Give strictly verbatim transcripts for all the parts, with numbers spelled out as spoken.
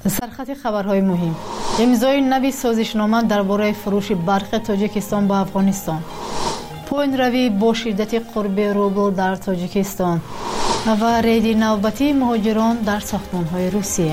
سرخط خبرهای مهم: امضای نوی سازشنامه درباره فروش برق تاجیکستان به افغانستان، پایین روی با شدت قرب روبل در تاجیکستان و رید نوبتی مهاجران در ساختمان‌های روسیه.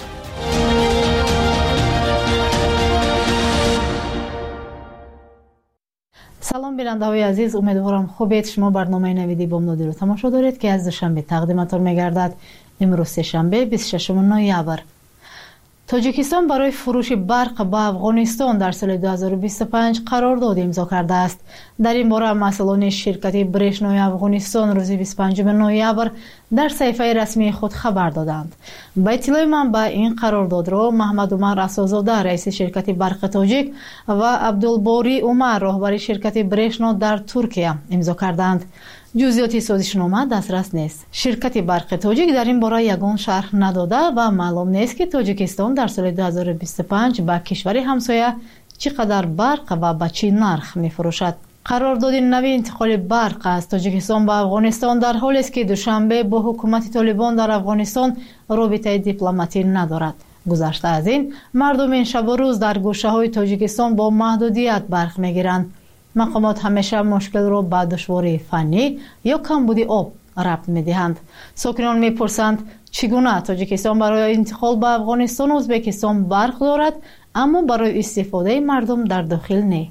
سلام بیننده‌های عزیز، امیدوارم خوبید. شما برنامه نویدی بامدادی رو تماشا دارید که از دوشنبه تقدیمتان می‌گردد. امروز سه‌شنبه بیست و ششم نوامبر. تاجیکستان برای فروش برق به افغانستان در سال دو هزار و بیست و پنج قرارداد امضا کرده است. در این باره مسئولان شرکت برشنای افغانستان روز بیست و پنجم نوامبر در صفحه رسمی خود خبر دادند. با اطلاع منبع این قرارداد را محمد عمر اساس‌زاده رئیس شرکت برق تاجیک و عبدالباری عمر راهبر شرکت برشنا در ترکیه امضا کردند. جزئیات سازشنامه دسترس نیست. شرکت برق تاجیک در این باره یگان شرح نداده و معلوم نیست که تاجیکستان در سال دو هزار و بیست و پنج به کشور همسایه چقدر برق و به چه نرخ می‌فروشد. قرارداد نوی انتقال برق از تاجیکستان به افغانستان در حالی است که دوشنبه با حکومت طالبان در افغانستان رابطه دیپلماتی ندارد. گذشته از این، مردم این شب و روز در گوشه‌های تاجیکستان با محدودیت برق می‌گیرند. مقامات همیشه مشکل را به دشواری فنی یا کمبود آب ربط می‌دهند. ساکنان می‌پرسند چگونه تاجیکستان برای انتقال به افغانستان و ازبکستان برق دارد اما برای استفاده مردم در داخل نه.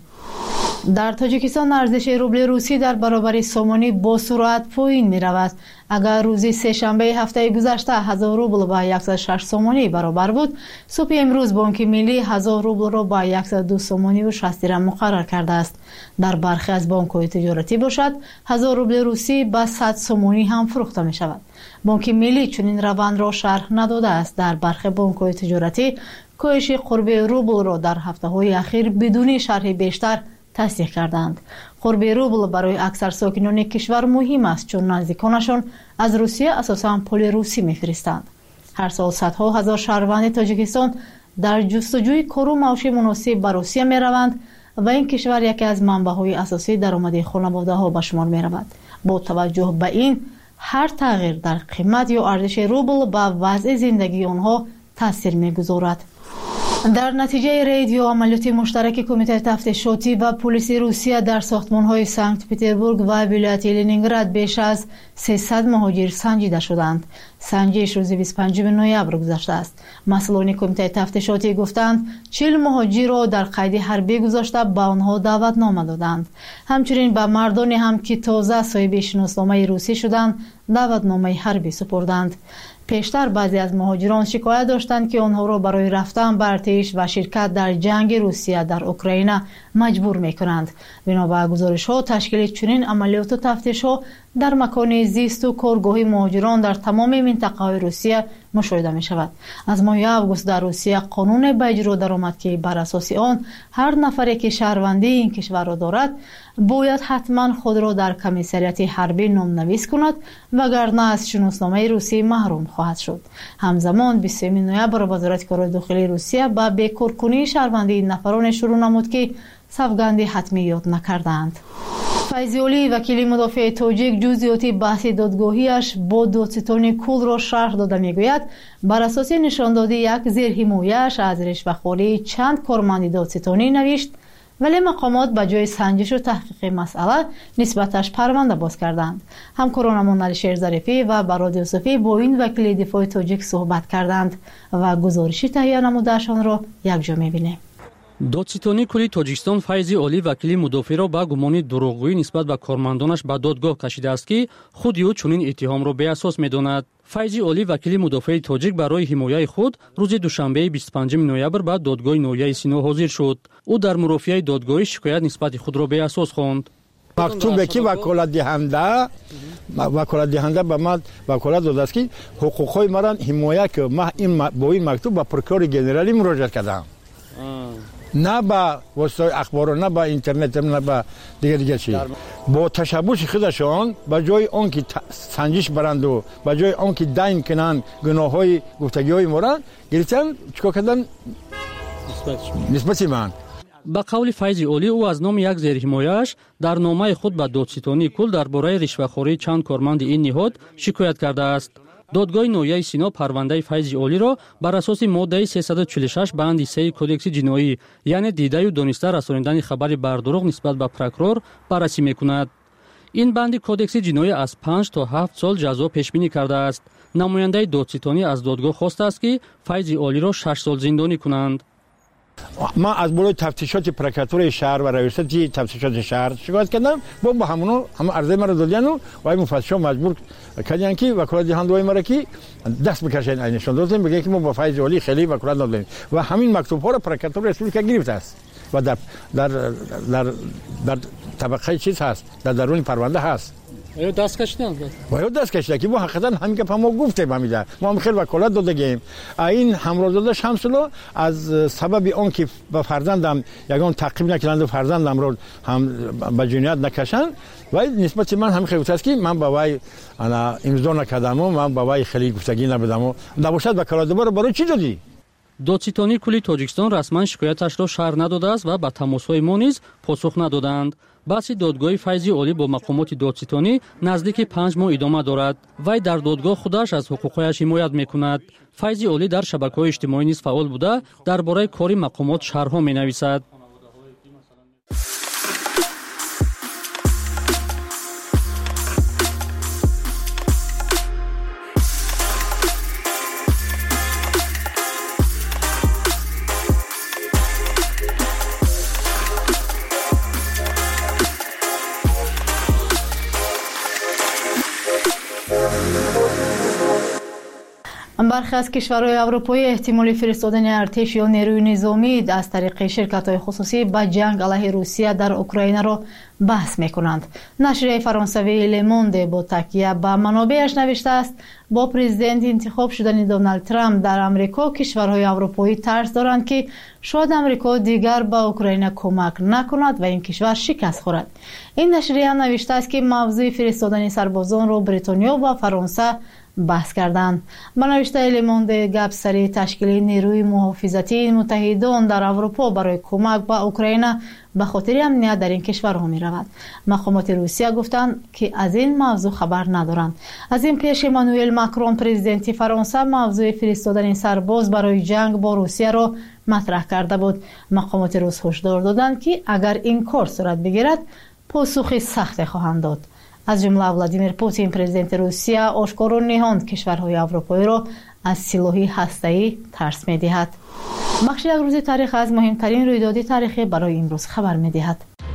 در تاجیکستان ارزش روبل روسی در برابر سومانی با سرعت پایین می رود. اگر روزی سه شنبه هفته گذشته هزار روبل با صد و شش سومانی برابر بود، صبح امروز بانک ملی هزار روبل را با صد و دو سومانی و شصت درم مقرر کرده است. در برخی از بانک‌های تجارتی باشد هزار روبل روسی با صد سومانی هم فروخته می شود. بانک ملی چنین روند را شرح نداده است. در برخی بانک‌های تجارتی کاهش قرب روبل را در هفته‌های اخیر بدون شرح بیشتر تصدیق کردند. قرب روبل برای اکثر ساکنان کشور مهم است چون نزدیکانشان از روسیه اساساً پول روسی می‌فرستند. هر سال صدها هزار شهروند تاجیکستان در جستجوی کار و معاش مناسب به روسیه می‌روند و این کشور یکی از منبع‌های اساسی درآمد خانواده‌ها به شمار می‌رود. با توجه به این، هر تغییر در قیمت یا ارزش روبل به وضع زندگی آنها تاثیر می‌گذارد. در نتیجه رید یا عملیات مشترک کمیته تفتیشاتی و پلیس روسیه در ساختمان‌های سنت پترزبورگ و ولایت لنینگراد بیش از سیصد مهاجر سنجیده شدند. سنجش روز بیست و پنجم نوامبر گذشته است. مسئولان کمیته تفتیشاتی گفتند چهل مهاجر را در قید حربی گذاشته به آنها دعوتنامه دادند. همچنین به مردانی هم که تازه صاحب شناسنامه روسی شدند دعوتنامه حربی سپردند. پیشتر بعضی از مهاجران شکایت داشتند که آنها را برای رفتن به ارتش و شرکت در جنگ روسیه در اوکراین مجبور می‌کنند. بنابر گزارش‌ها تشکیل چنین عملیات و تفتیش‌ها در مکان زیست و کارگاه مهاجران در تمام منطقه‌های روسیه مشاهده می‌شود. از ماه آگوست در روسیه قانون به اجرا درآمد که بر اساس آن هر نفری که شهروندی این کشور را دارد باید حتما خود را در کمیسریات حربی نام‌نویس کند وگرنه از شناسنامه روسی محروم خواهد شد. همزمان بیست نوامبر وزارت کار داخلی روسیه به بیکارکنی شهروندی نفران شروع نمود که سوگند حتمیات نکردند. فیضی اولی وکیل مدافع تاجیک جزئیات بحث دادگاهیش با دادستان کل را شرح داده میگوید بر اساس نشاندادی یک زیر حمایه‌اش از رشوه‌خوری چند کارمند دادستانی نوشت ولی مقامات به جای سنجش و تحقیق مسئله نسبتش پرونده باز کردند. همکارانمان علیشیر ظریفی و براد یوسفی با این وکیل دفاع تاجیک صحبت کردند و گزارشی تهیه نموده‌شان را یکجا می‌بینیم. دادستانی کلی تاجیکستان فیضی اولی وکیل مدافع را با گمان دروغگویی نسبت به کارمندانش به دادگاه کشیده است که خود او چنین اتهام را بی‌اساس می‌داند. فیضی اولی وکیل مدافع تاجیک برای حمایت خود روز دوشنبه بیست و پنجم نوامبر به دادگاه نویای سینا حاضر شد. او در مرافعه دادگاهی شکایت نسبت خود را بی‌اساس خواند. مکتوبی که وکالت دهنده وکالت دهنده به من وکالت داده است که حقوق‌های مرا حمایت که من این با این مکتوب به پروکور گنرالی مراجعه کردم. نه با وسایل اخبار نه با اینترنت نه با دیگه دیگه چی با تشبوس خودشان به جای آن که سنجش برند و به جای آن که دین کنن گناههای گفتگی‌های ما را گرفتن چیکار کردن نسبت من. با قول فیضی اولی او از نام یک زیرحمایه‌اش در نامه خود به دادستانی کل درباره رشوه‌خوری چند کارمند این نهاد شکایت کرده است. دادگاه نویه سینا پرونده فیض اولی را بر اساس ماده سیصد و چهل و شش بند سه کودکس جنایی یعنی دیده و دانسته رسانیدن خبر بر دروغ نسبت به پروکورور بررسی میکند. این بند کودکس جنایی از پنج تا هفت سال جزا پیش بینی کرده است. نماینده دادستانی از دادگاه خواسته است که فیض اولی را شش سال زندانی کنند. ما از بالای تفتیشات پروکاتور شهر و رئیس تفتیشات شهر شکایت کردم، با با همونو هم عرضه مرا دادن و وای مفتشا مجبور کردن که وکالت دهنده مرا که دست بکشن اینشون دادن بگن که ما با فیض اولی خیلی وکالت دادیم و همین مکتوب ها را پروکاتور ریاست گرفته است و در در در در طبقه چیز هست، در درون پرونده هست. آیا دست کشیدن؟ آیا دست کشیدن که ما حقیقتا همین که ما گفتیم همیشه ما هم خیلی وکالت دادیم. این همراهزاده شمسلو از سبب اون که به فرزندم یگان تعقیب نکردند و فرزندم رو هم به جنایت نکشن و نسبت من هم خیلی است که من با وای انا امضا نکردم و من با وای خیلی گفتگی نبودم و نباشد وکالت برای برای چی دادی؟ دادستانی کلی تاجیکستان رسما شکایتش را شرح نداده است و به تماس‌های ما نیز پاسخ ندادند. بحث دادگاه فیض اولی با مقامات دادستانی نزدیک پنج ماه ادامه دارد. وی در دادگاه خودش از حقوقش حمایت میکند. فیض اولی در شبکه‌های اجتماعی نیز فعال بوده درباره کاری مقامات شرح‌ها می‌نویسد. برخی از کشورهای اروپایی احتمال فرستادن ارتش یا نیروی نظامی از طریق شرکت‌های خصوصی به جنگ علیه روسیه در اوکراین را بحث می‌کنند. نشریه فرانسوی لموند با تکیه به منابعش نوشته است با پرزیدنت انتخاب شدن دونالد ترامپ در آمریکا کشورهای اروپایی ترس دارند که شاید آمریکا دیگر به اوکراین کمک نکند و این کشور شکست خورد. این نشریه نوشته است که موضوع فرستادن سربازان را بریتانیا و فرانسه بحث کردند. با نوشته لموند گپ سری تشکیل نیروی محافظتی متحدان در اروپا برای کمک به اوکراین به خاطر امنیت در این کشورها می رود. مقامات روسیه گفتند که از این موضوع خبر ندارند. از این پیش امانوئل ماکرون پرزیدنت فرانسه موضوع فرستادن سرباز برای جنگ با روسیه را مطرح کرده بود. مقامات روس هشدار دادند که اگر این کار صورت بگیرد پاسخ سخت خواهند داد. از جمله ولادیمیر پوتین پرزیدنت روسیه آشکارا نهاند کشورهای اروپایی را از سلاح هسته‌ای ترس می‌دهد. بخش یک روز تاریخ از مهمترین رویداد تاریخی برای امروز خبر می‌دهد.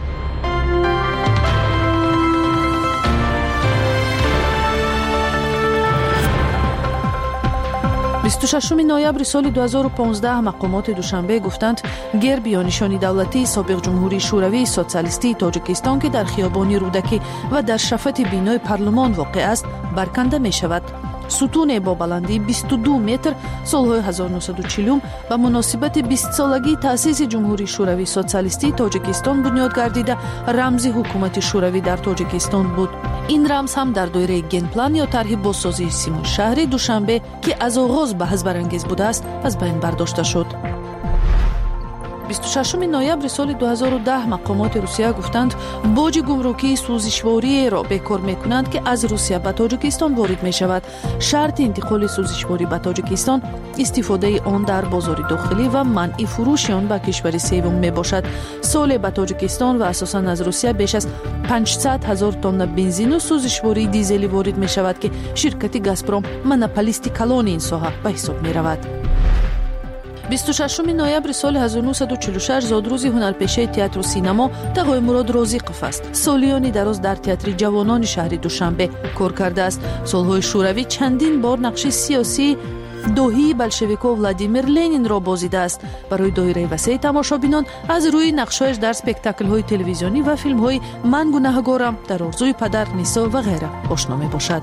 بیست و ششم نوامبر سال دو هزار و پانزده مقامات دوشنبه گفتند گرب یا نشانی دولتی سابق جمهوری شوروی سوسیالیستی تاجیکستان که در خیابان رودکی و در شفت بینای پارلمان واقع است برکنده می شود. ستون با بلندی بیست و دو متر سالهای هزار و نهصد و چهل به مناسبت بیست سالگی تأسیس جمهوری شوروی سوسیالیستی تاجیکستان بنیاد گردیده رمز حکومت شوروی در تاجیکستان بود. این رمز هم در دایره گنپلان یا طرح بازسازی سیمون شهری دوشنبه که از آغاز بحث برانگیز بوده است از بین برداشته شد. بیست و ششم نوامبر سال دو هزار و ده مقامات روسیه گفتند باج گمرکی سوزشواری را بکار میکنند که از روسیه به تاجیکستان وارد می شود. شرط انتقال سوزشواری به تاجیکستان استفاده آن در بازار داخلی و منع فروش آن به کشور سوم می باشد. سال به تاجیکستان و اساساً از روسیه بیش از پانصد هزار تن بنزین و سوزشواری دیزلی وارد می شود که شرکت گازپروم منوپولیست کلان این ساحه به حساب می رود. بیست و ششم نوامبر سال هزار و نهصد و چهل و شش زادروز هنرپیشه تئاتر و سینما تقای مراد رازیقوف است. سالیانی دراز در تئاتر جوانان شهر دوشنبه کار کرده است. سالهای شوروی چندین بار نقش سیاسی دوهی بلشویکو ولادیمیر لنین را بازیده است. برای دایره وسیع تماشابینان از روی نقش‌هایش در اسپکتاکل‌های تلویزیونی و فیلم‌های من گناهکارم، در آرزوی پدر، نیسا و غیره آشنا می‌باشد.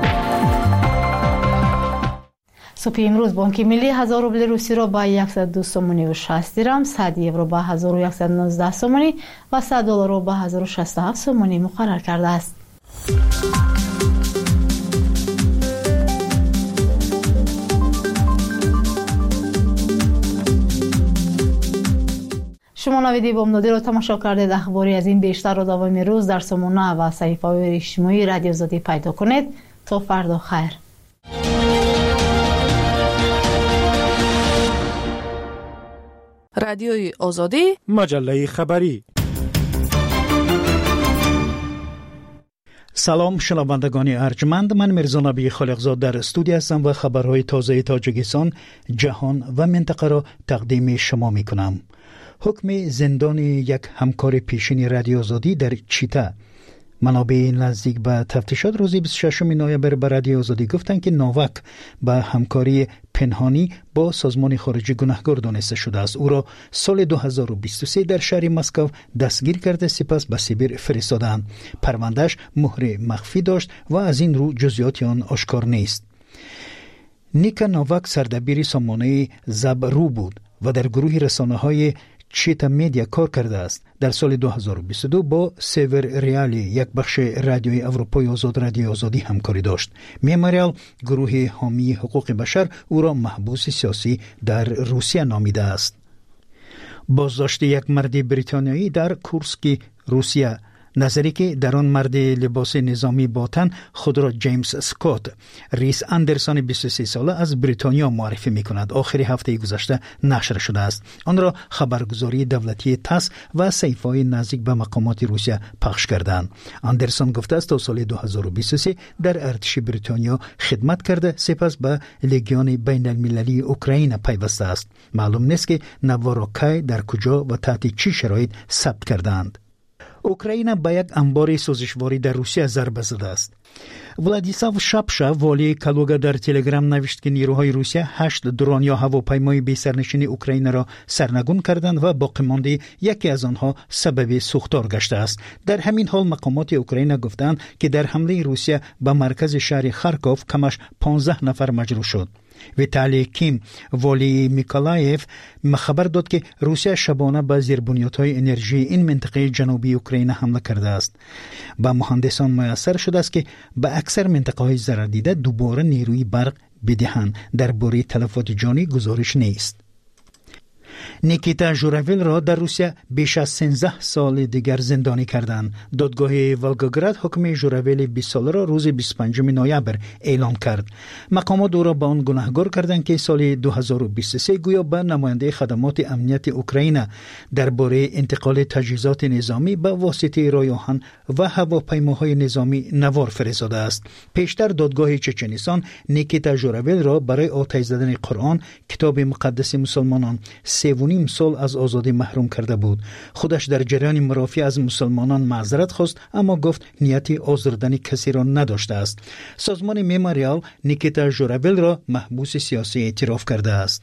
صبح امروز بانک ملی هزار روبل روسی را با صد و دو سومانی و شصت درم، صد یورو با هزار و صد و نوزده سومانی و صد دلار را با هزار و شصت و هفت سومانی مقرر کرده است. شما نویدی بامدادی را تماشا کردید. اخباری از این بیشتر را دوام روز در سامانه و صحیفه‌های اجتماعی رادیو آزادی پیدا کنید. تا فردا خیر. رادیوی آزادی، مجله خبری. سلام شنوندگان ارجمند، من میرزا نبی خالقزاد در استودیو هستم و خبرهای تازه تاجیکستان، جهان و منطقه را تقدیم شما می کنم. حکم زندان یک همکار پیشین رادیو آزادی در چیتا. منابع نزدیک به تفتیشات روز بیست و ششم نوامبر به رادیو آزادی گفتند که نوواک به همکاری پنهانی با سازمان خارجی گناهکار دانسته شده است. او را سال دو هزار و بیست و سه در شهر مسکو دستگیر کرده سپس به سیبیر فرستادند. پروندهش مهر مخفی داشت و از این رو جزئیات آن آشکار نیست. نیکا نوواک سردبیر سامانه زبرو بود و در گروه رسانه‌های چیتا میدیا کار کرده است. در سال دو هزار و بیست و دو با سیور ریالی، یک بخش رادیوی اروپای آزاد رادیو آزادی همکاری داشت. میموریال، گروه حامی حقوق بشر، او را محبوس سیاسی در روسیه نامیده است. بازداشت یک مرد بریتانیایی در کورسک، روسیه. نظری که در آن مرد لباس نظامی با تن خود را جیمز اسکات، ریس اندرسون بیست و سه ساله از بریتانیا معرفی می کند، آخر هفته گذشته نشر شده است. آن را خبرگزاری دولتی تاس و صحیفه‌های نزدیک به مقامات روسیه پخش کردند. اندرسون گفته است تا سال دو هزار و بیست و سه در ارتش بریتانیا خدمت کرده، سپس به لژیون بین المللی اوکراین پیوسته است. معلوم نیست که نوار کی در کجا و تحت چه شرایط ثبت کردند. اوکراین با یک انبار سوزشواری در روسیه ضربه زده است. ولادیسلاو شاپشا، والی کالوگا، در تلگرام نوشت که نیروهای روسیه هشت درون یا هواپیمای بی سرنشین اوکراین را سرنگون کردند و باقی مانده یکی از آنها سبب سوختار گشته است. در همین حال مقامات اوکراین گفتند که در حمله روسیه به مرکز شهر خارکوف کمش پانزده نفر مجروح شد. ویتالی کیم، والی میکولایف، خبر داد که روسیه شبانه به زیربنیادهای انرژی این منطقه جنوبی اوکراین حمله کرده است. با مهندسان میسر شده است که به اکثر منطقه های ضرر دیده دوباره نیروی برق بدهند. درباره تلفات جانی گزارش نیست. نیکیتا ژوراویل را در روسیه بیش از سیزده سال دیگر زندانی کردند. دادگاه ولگوگراد حکم ژوراویل بیست ساله را روز بیست و پنجم نوامبر اعلام کرد. مقامات او را به آن گناهکار کردند که سال دو هزار و بیست و سه گویا به نماینده خدمات امنیت اوکراین درباره انتقال تجهیزات نظامی به واسطه راه آهن و هواپیماهای نظامی نوار فرستاده است. پیشتر دادگاه چچنستان نیکیتا ژوراویل را برای آتش زدن قرآن، کتاب مقدس مسلمانان، سه و نیم سال از آزادی محروم کرده بود. خودش در جریان مرافعه از مسلمانان معذرت خواست، اما گفت نیتی آزردن کسی را نداشته است. سازمان میموریال نیکیتا ژوراویل را محبوس سیاسی اعتراف کرده است.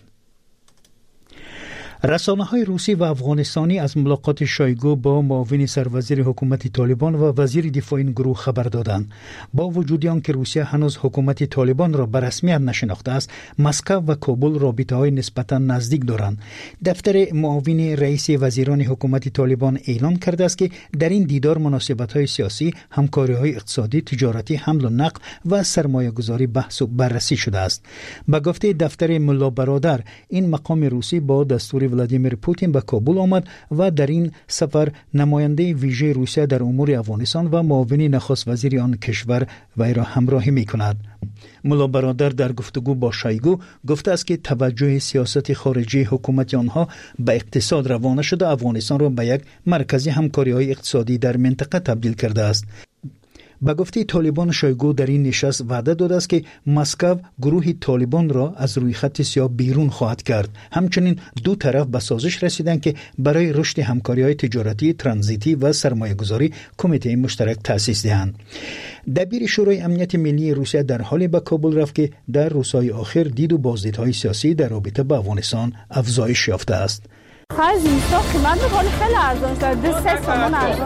رسانه‌های روسی و افغانستانی از ملاقات شایگو با معاون سروزیر حکومت طالبان و وزیر دفاع این گروه خبر دادند. با وجود آنکه روسیه هنوز حکومت طالبان را به رسمیت نشناخته است، مسکو و کابل رابطه‌های نسبتاً نزدیک دارند. دفتر معاون رئیس وزیران حکومت طالبان اعلام کرده است که در این دیدار مناسبت‌های سیاسی، همکاری‌های اقتصادی، تجارتی، حمل و نقل و سرمایه‌گذاری بحث و بررسی شده است. به گفته دفتر ملا برادر، این مقام روسی با دستور ولادیمیر پوتین به کابل آمد و در این سفر نماینده ویژه روسیه در امور افغانستان و معاون نخست وزیر آن کشور وی را همراهی می کند. ملا برادر در گفتگو با شایگو گفته است که توجه سیاست خارجی حکومت آنها به اقتصاد روانه شده افغانستان را به یک مرکز همکاری‌های اقتصادی در منطقه تبدیل کرده است. به گفته طالبان، شایگو در این نشست وعده داده است که مسکو گروه طالبان را از روی خط سیاه بیرون خواهد کرد. همچنین دو طرف به سازش رسیدند که برای رشد همکاری‌های تجارتی، ترانزیتی و سرمایه‌گذاری کمیته مشترک تأسیس دهند. دبیر شورای امنیت ملی روسیه در حالی به کابل رفت که در روزهای آخر دید و بازدیدهای سیاسی در رابطه با افغانستان افزایش یافته است. خرج اینستا قیمت میکنه خیلی ارزان شد. دو سه سامان ارزان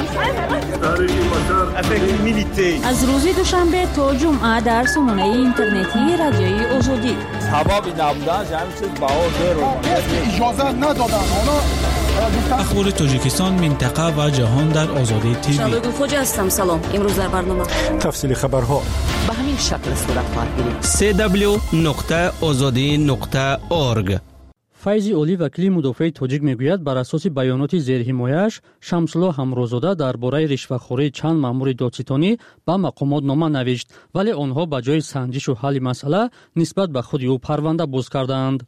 شد. از روز دوشنبه تا جمعه در سامانه اینترنتی رادیوی آزادی. حبابی نبودن جمعی چیز باور دارو. اجازه ندادن. اخبار تاجیکستان، منطقه و جهان در آزادی تیوی. شبگون خوجه هستم. سلام. امروز در برنامه تفصیل خبرها به همین شکل صورت خواهد گرفت. سه دبلیو نقطه آزادی نقطه اورگ. فайзи Олӣ, вакили мудофиаи тоҷик мегӯяд, бар асоси баёноти зерҳимояш Шамсулло Ҳамрозода дар бораи ришвахӯрии чанд маъмури додситонӣ ба мақомот нома навишт, вале онҳо ба ҷои санҷишу ҳалли масъала нисбат ба худи ӯ парванда боз карданд.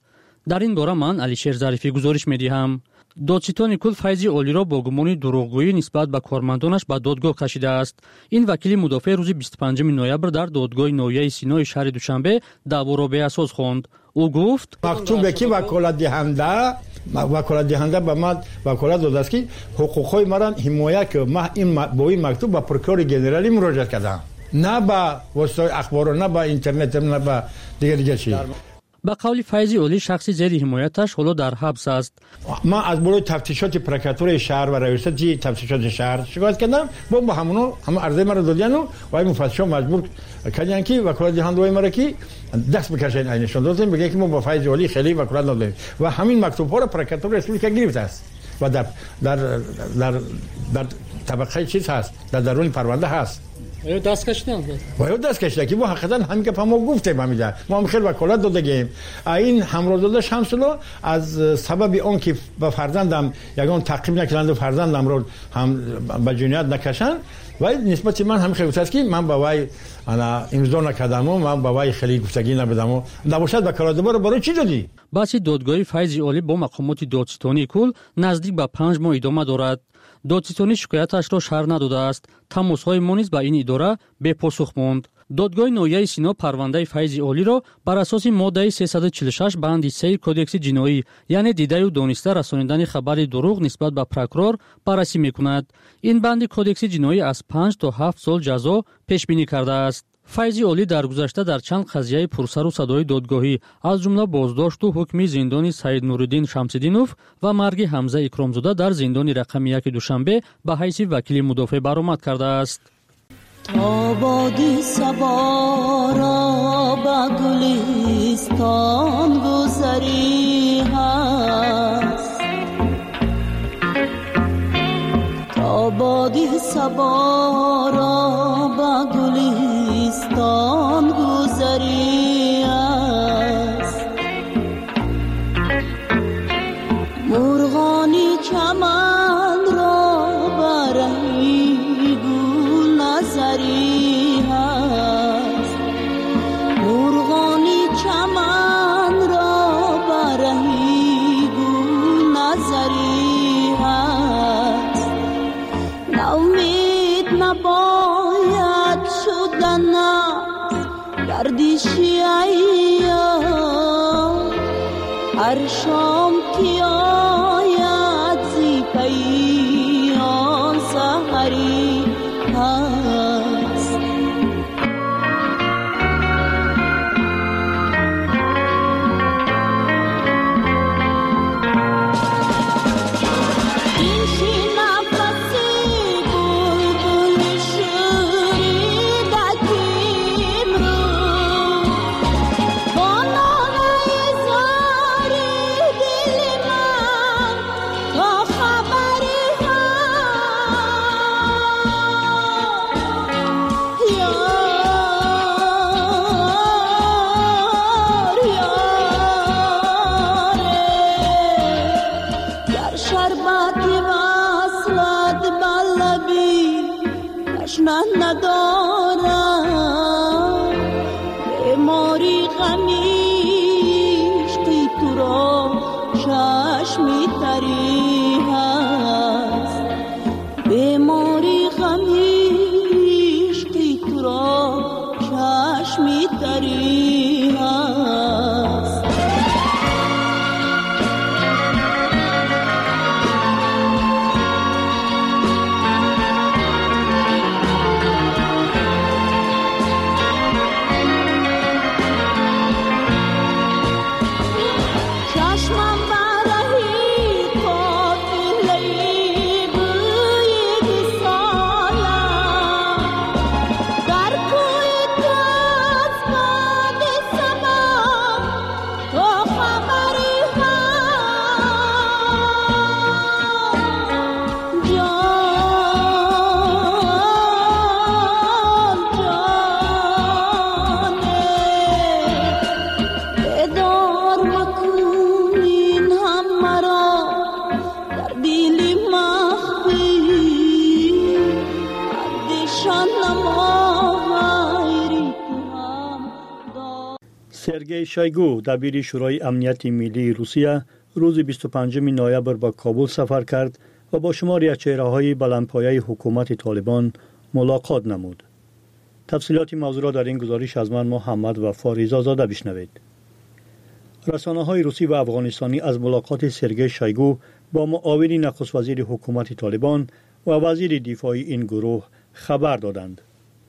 дар ин бора ман Алишер Зарифӣ гузориш медиҳам. додситони кул Файзи Олиро бо гумони дурӯғгӯӣ нисбат ба кормандонаш ба додгоҳ кашидааст. Ин вакили мудофеъ рӯзи бисту панҷуми ноябр дар додгоҳи ноҳияи Синои шаҳри Душанбе даъворо беасос хонд. ӯ гуфт: мактубе ки ваколатдиҳанда ваколатдиҳанда ба ман ваколат додааст ки ҳуқуқҳои маро ҳимоя ки ман ин бо ин мактуб ба прокурори генералӣ муроҷиат кардам, на ба воситаҳои ахборо, на ба интернет, на ба дигар дигар чиз. ба қавли Файзи Олӣ шахси зери ҳимояташ ҳоло дар ҳабс аст. ман аз болои тафтишоти прокуратураи шаҳр ва раисати тафтишоти шаҳр шикоят кардам. бо ба ҳамоно ҳама арзаи маро додияну ва муфаттишо маҷбур карданд ки ваколатдиҳандаҳои маро ки даст бикашанд, айнашон додем, бигӯянд ки мо ба Файзи Олӣ хеле ваколат надодем ва ҳамин мактубҳоро прокуратураи республика гирифтааст ва дар дар дар дар табақаи чиз ҳаст, дар даруни парванда ҳаст. آیا دست کشیدن؟ باید دست کشیده که ما حقیقتا همین که ما گفتیم همیشه ما هم خیلی وکالت دادیم. این همراه داده شمسلو از سبب اون که به فرزندم یگان تعقیب نکردند و فرزندم رو هم به جنایت نکشن و نسبت من هم خیلی است که من با وای انا امضا نکردم و من با وای خیلی گفتگی نبودم و نباشد وکالت دوباره برای چی دادی؟ بحث دادگاه فیضی علی با مقامات دادستانی کل نزدیک به پنج ماه ادامه دارد. دادستانی شکایتش را شرح نداده است. تماس‌های ما نیز به این اداره بپاسخ ماند. دادگاه ناحیه سینا پرونده فیضی علی را بر اساس ماده سیصد و چهل و شش بند سه کدکس جنایی یعنی دیده و دانسته رسانیدن خبر دروغ نسبت به پروکورور بررسی می‌کند. این بند کدکس جنایی از پنج تا هفت سال جزا پیش بینی کرده است. فیضی علی در گذشته در چند قضیه پرسر و صدای دادگاهی از جمله بازداشت و حکم زندان سید نورالدین شمس‌الدینوف و مرگ حمزه اکرامزاده در زندان رقم یک دوشنبه به حیث وکیل مدافع برآمد کرده است. تا بادی صبا را به گلستان گذری هست، تا بادی صبا را به گلستان گذری است، مرغانی چمن را برهی گل نظری هست، مرغانی چمن را برهی گل نظری هست، ناامید نباید شدن گردشی ایام، هر شام که آید زی پیان سحری هست. این شی نفسی بلبل شوریدکیم رو با نامه زاری دل من تا خبری هست. یار یاره گر شربتی وصلت بلبی تشنه ندارم، بیماری غمیشتی تو را چشمی تری هست، بیماری غمیشتی تو را چشمی تری هست. چشمم برهی کار سرگئی شایگو دبیر شورای امنیت ملی روسیه روز بیست و پنجم نوامبر به کابل سفر کرد و با شماری از چهره‌های بلندپایه حکومت طالبان ملاقات نمود. تفصیلات موضوع را در این گزارش از من محمد و فاریزا زاده بشنوید. رسانه‌های روسی و افغانستانی از ملاقات سرگئی شایگو با معاون نخست وزیر حکومت طالبان و وزیر دفاع این گروه خبر دادند.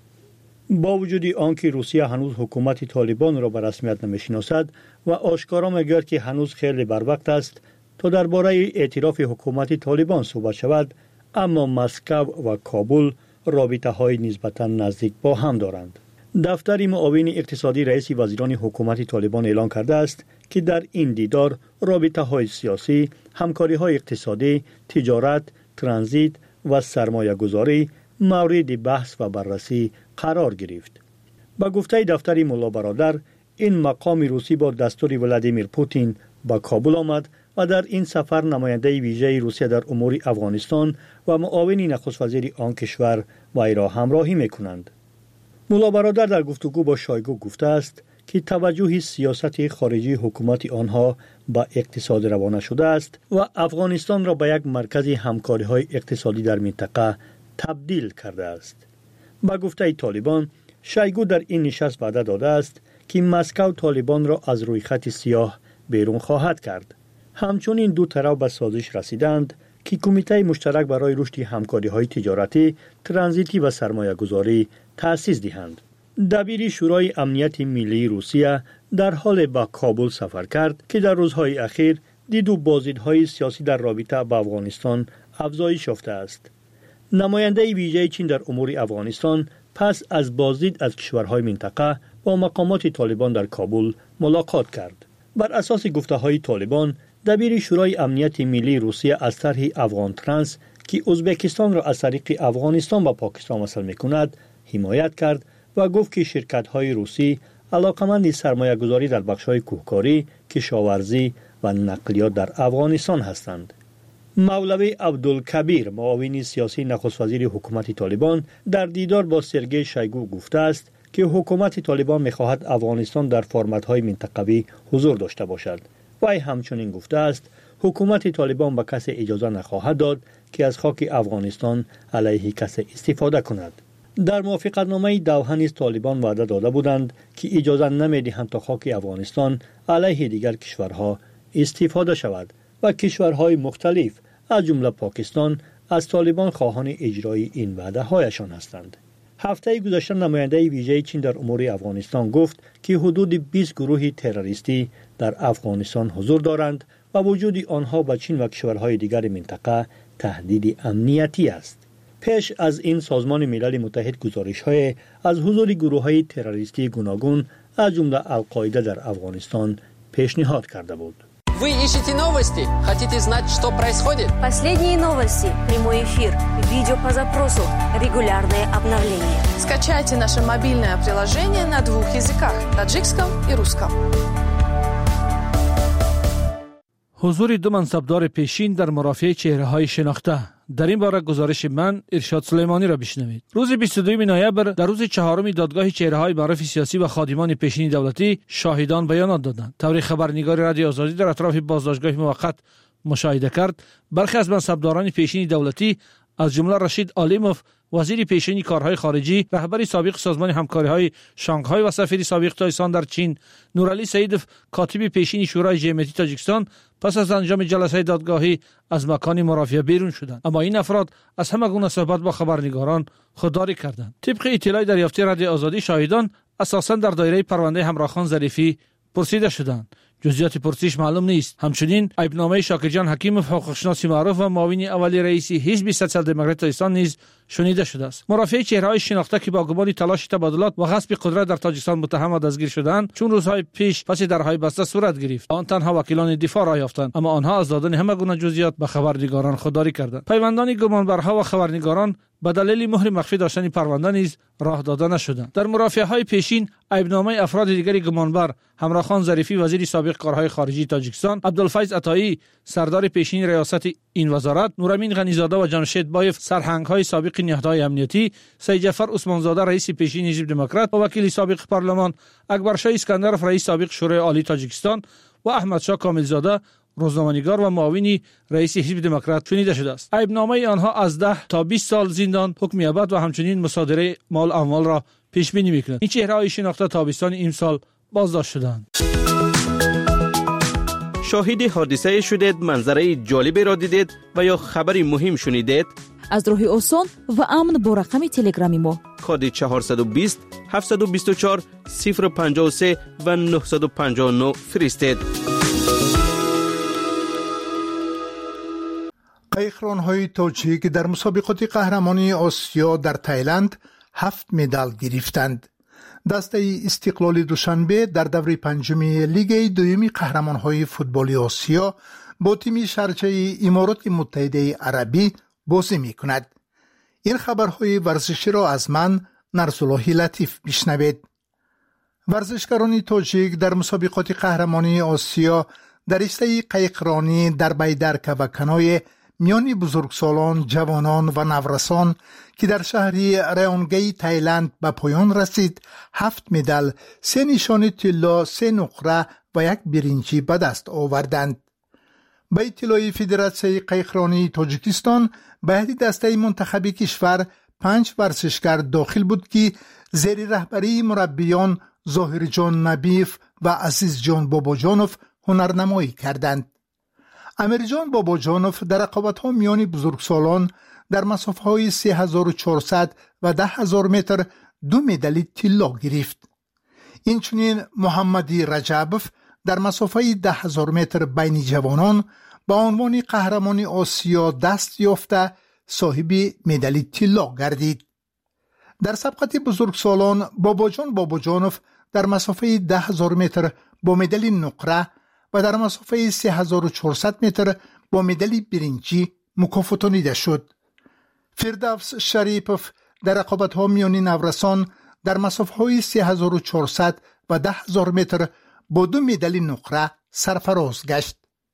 با وجود آنکه روسیه هنوز حکومت طالبان را به رسمیت نمی‌شناسد و آشکارا می‌گوید که هنوز خیلی بر وقت است تا درباره اعتراف حکومت طالبان صحبت شود، اما مسکو و کابل رابطه‌های نسبتاً نزدیک با هم دارند. دفتر معاون اقتصادی رئیس وزیران حکومت طالبان اعلام کرده است که در این دیدار رابطه‌های سیاسی، همکاری‌های اقتصادی، تجارت، ترانزیت و سرمایه‌گذاری مورد بحث و بررسی قرار گرفت. با گفته دفتر ملا برادر، این مقام روسی با دستور ولادیمیر پوتین به کابل آمد و در این سفر نماینده ویژه روسیه در امور افغانستان و معاون نخست وزیر آن کشور وی را همراهی می‌کنند. ملا برادر در گفتگو با شایگو گفته است که توجه سیاست خارجی حکومت آنها به اقتصاد روانه شده است و افغانستان را به یک مرکز همکاری‌های اقتصادی در منطقه تبدیل کرده است. با گفته طالبان، شایگو در این نشست وعده داده است که مسکو طالبان را از روی خط سیاه بیرون خواهد کرد. همچنین دو طرف به سازش رسیدند که کمیته مشترک برای رشد همکاری‌های تجارتی، ترانزیتی و سرمایه‌گذاری تأسیس دهند. دبیر شورای امنیت ملی روسیه در حال به کابل سفر کرد که در روزهای اخیر دید و بازدیدهای سیاسی در رابطه با افغانستان افزایش یافته است. نماینده ویژه چین در امور افغانستان پس از بازدید از کشورهای منطقه با مقامات طالبان در کابل ملاقات کرد. بر اساس گفته‌های طالبان، دبیر شورای امنیت ملی روسیه از طرح افغان ترانس که ازبکستان را از طریق افغانستان با پاکستان وصل می‌کند حمایت کرد و گفت که شرکت‌های روسی علاقمند سرمایه‌گذاری در بخش‌های کوهکاری، کشاورزی و نقلیات در افغانستان هستند. مولوی عبدالکبیر معاون سیاسی نخست وزیر حکومت طالبان در دیدار با سرگئی شایگو گفته است که حکومت طالبان می‌خواهد افغانستان در فرمت‌های منطقوی حضور داشته باشد. وی همچنین گفته است حکومت طالبان به کسی اجازه نخواهد داد که از خاک افغانستان علیه کسی استفاده کند. در موافقتنامه دوحه نیز طالبان وعده داده بودند که اجازه نمی‌دهند تا خاک افغانستان علیه دیگر کشورها استفاده شود و کشورهای مختلف از جمله پاکستان از طالبان خواهان اجرای این وعده هایشان هستند. هفته گذشته نماینده ویژه چین در امور افغانستان گفت که حدود بیست گروه تروریستی در افغانستان حضور دارند و وجود آنها به چین و کشورهای دیگر منطقه تهدید امنیتی است. پیش از این سازمان ملل متحد گزارش‌های از حضور گروه‌های تروریستی گوناگون از جمله القاعده در افغانستان پیشنهاد کرده بود. Вы ищете новости? Хотите знать, что происходит? Последние новости, прямой эфир, видео по запросу, регулярные обновления. Скачайте наше мобильное приложение на двух языках – таджикском и русском. حضور دو منصبدار پیشین در مرافعه چهره‌های شناخته. در این باره گزارش من ارشاد سلیمانی را بشنوید. روز بیست و دوم نوامبر در روز چهارم دادگاه چهره‌های معروف سیاسی و خادمان پیشین دولتی شاهدان بیانات دادند. طوری خبرنگار رادیو آزادی در اطراف بازداشتگاه موقت مشاهده کرد برخی از منصبداران پیشین دولتی از جمله رشید عالیموف وزیر پیشین کارهای خارجی، رهبر سابق سازمان همکاری‌های شانگهای و سفیر سابق تایسان در چین، نورعلی سیدوف کاتب پیشین شورای جمعیتی تاجیکستان پس از انجام جلسه دادگاهی از مکان مرافعه بیرون شدند، اما این افراد از همه گونه صحبت با خبرنگاران خودداری کردند. طبق اطلاع دریافتی رادیو آزادی شاهدان اساساً در دایره پرونده همراهخان ظریفی پرسیده شدند. جزئیات پرسش معلوم نیست. همچنین عیبنامه شاکرجان حکیموف حقوقشناس معروف و معاون اولی رئیس حزب سوسیال دموکرات تاجیکستان نیز شنیده شده است. مرافعه چهره‌های شناخته که با گمان تلاش تبادلات و غصب قدرت در تاجیکستان متهم و دستگیر شدند چون روزهای پیش پس درهای بسته صورت گرفت. آن تنها وکیلان دفاع را یافتند، اما آنها از دادن همه گونه جزئیات به خبرنگاران خودداری کردند. پیوندان گمانبرها و خبرنگاران به دلیل مهر مخفی داشتن پرونده نیز راه داده نشدند. در مرافعه‌های پیشین عیبنامه افراد دیگری گمانبر همراه خان ظریفی وزیر سابق کارهای خارجی تاجیکستان، عبدالفیض عطایی سردار پیشین ریاست این وزارت، نورامین غنیزاده و جمشید بایف سرهنگ‌های سابق نهادهای امنیتی، سید جعفر عثمانزاده رئیس پیشین حزب دموکرات و وکیل سابق پارلمان، اکبرشاه اسکندرов رئیس سابق شورای عالی تاجیکستان و احمدشاه کاملزاده روزنامه‌نگار و معاون رئیس حزب دموکرات شنیده شده است. عیبنامه آنها از ده تا بیست سال زندان، حکم ابد و همچنین مصادره مال اموال را پیش بینی می‌کنند. این چهره‌های شناخته تابستان امسال بازداشت شدند. شاهد حادثه شدید، منظره جالبی را دیدید و یا خبری مهم شنیدید؟ از راه آسان و امن با رقم تلگرامی ما کد چهارصد و بیست هفتصد و بیست و چهار صفر پنجاه و سه و نهصد و پنجاه و نه فرستید. قایقران‌های تاجیک در مسابقات قهرمانی آسیا در تایلند هفت مدال گرفتند. دسته استقلال دوشنبه در دوره پنجم لیگ دوم قهرمان‌های فوتبال آسیا با تیم شرجه امارات متحده عربی بازی می‌کند. این خبرهای ورزشی را از من نرسالله لطیف بشنوید. ورزشکاران تاجیک در مسابقات قهرمانی آسیا در رشته قایقرانی در بیدرک و کنای میان بزرگسالان، جوانان و نورسان که در شهر ریانگی تایلند به پایان رسید، هفت مدال، سه نشان طلا، سه نقره و یک برنجی به دست آوردند. به اطلاع فدراسیون قایقرانی تاجیکستان به دسته منتخب کشور پنج ورزشکار داخل بود که زیر رهبری مربیان ظاهر جان نبیف و عزیز جان باباجانوف هنرنمایی کردند. امیر جان باباجانوف در رقابت‌ها میان بزرگسالان در مسافه‌های سه هزار و چهارصد و ده هزار متر دو مدال طلا گرفت. اینچنین محمدی رجبوف در مسافه ده هزار متر بین جوانان با عنوان قهرمان آسیا دست یافته صاحب مدال طلا گردید. در سبقت بزرگسالان باباجان باباجانوف در مسافه ده هزار متر با مدال نقره و در مسافه سه هزار و چهارصد متر با مدال برنجی مکافاتانیده شد. فردوس شریپوف در رقابت‌ها میان نورسان در مسافه‌های سه هزار و چهارصد و ده هزار متر با دو مدال نقره سرفراز گشت.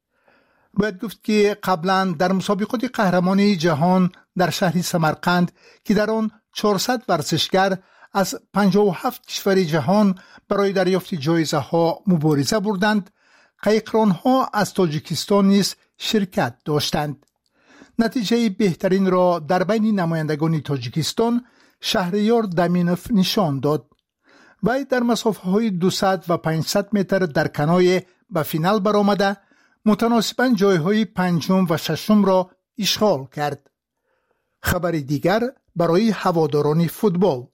باید گفت که قبلا در مسابقات قهرمانی جهان در شهر سمرقند که در آن چهارصد ورزشکار از پنجاه و هفت کشور جهان برای دریافت جایزه ها مبارزه بردند، قایقران ها از تاجیکستان نیز شرکت داشتند. نتیجه بهترین را در بین نمایندگان تاجیکستان شهریار دامینوف نشان داد. وی در مسافه های دویست و پانصد متر در کنای به فینال برآمده متناسباً جایهای پنجم و ششم را اشغال کرد. خبر دیگر برای هواداران فوتبال: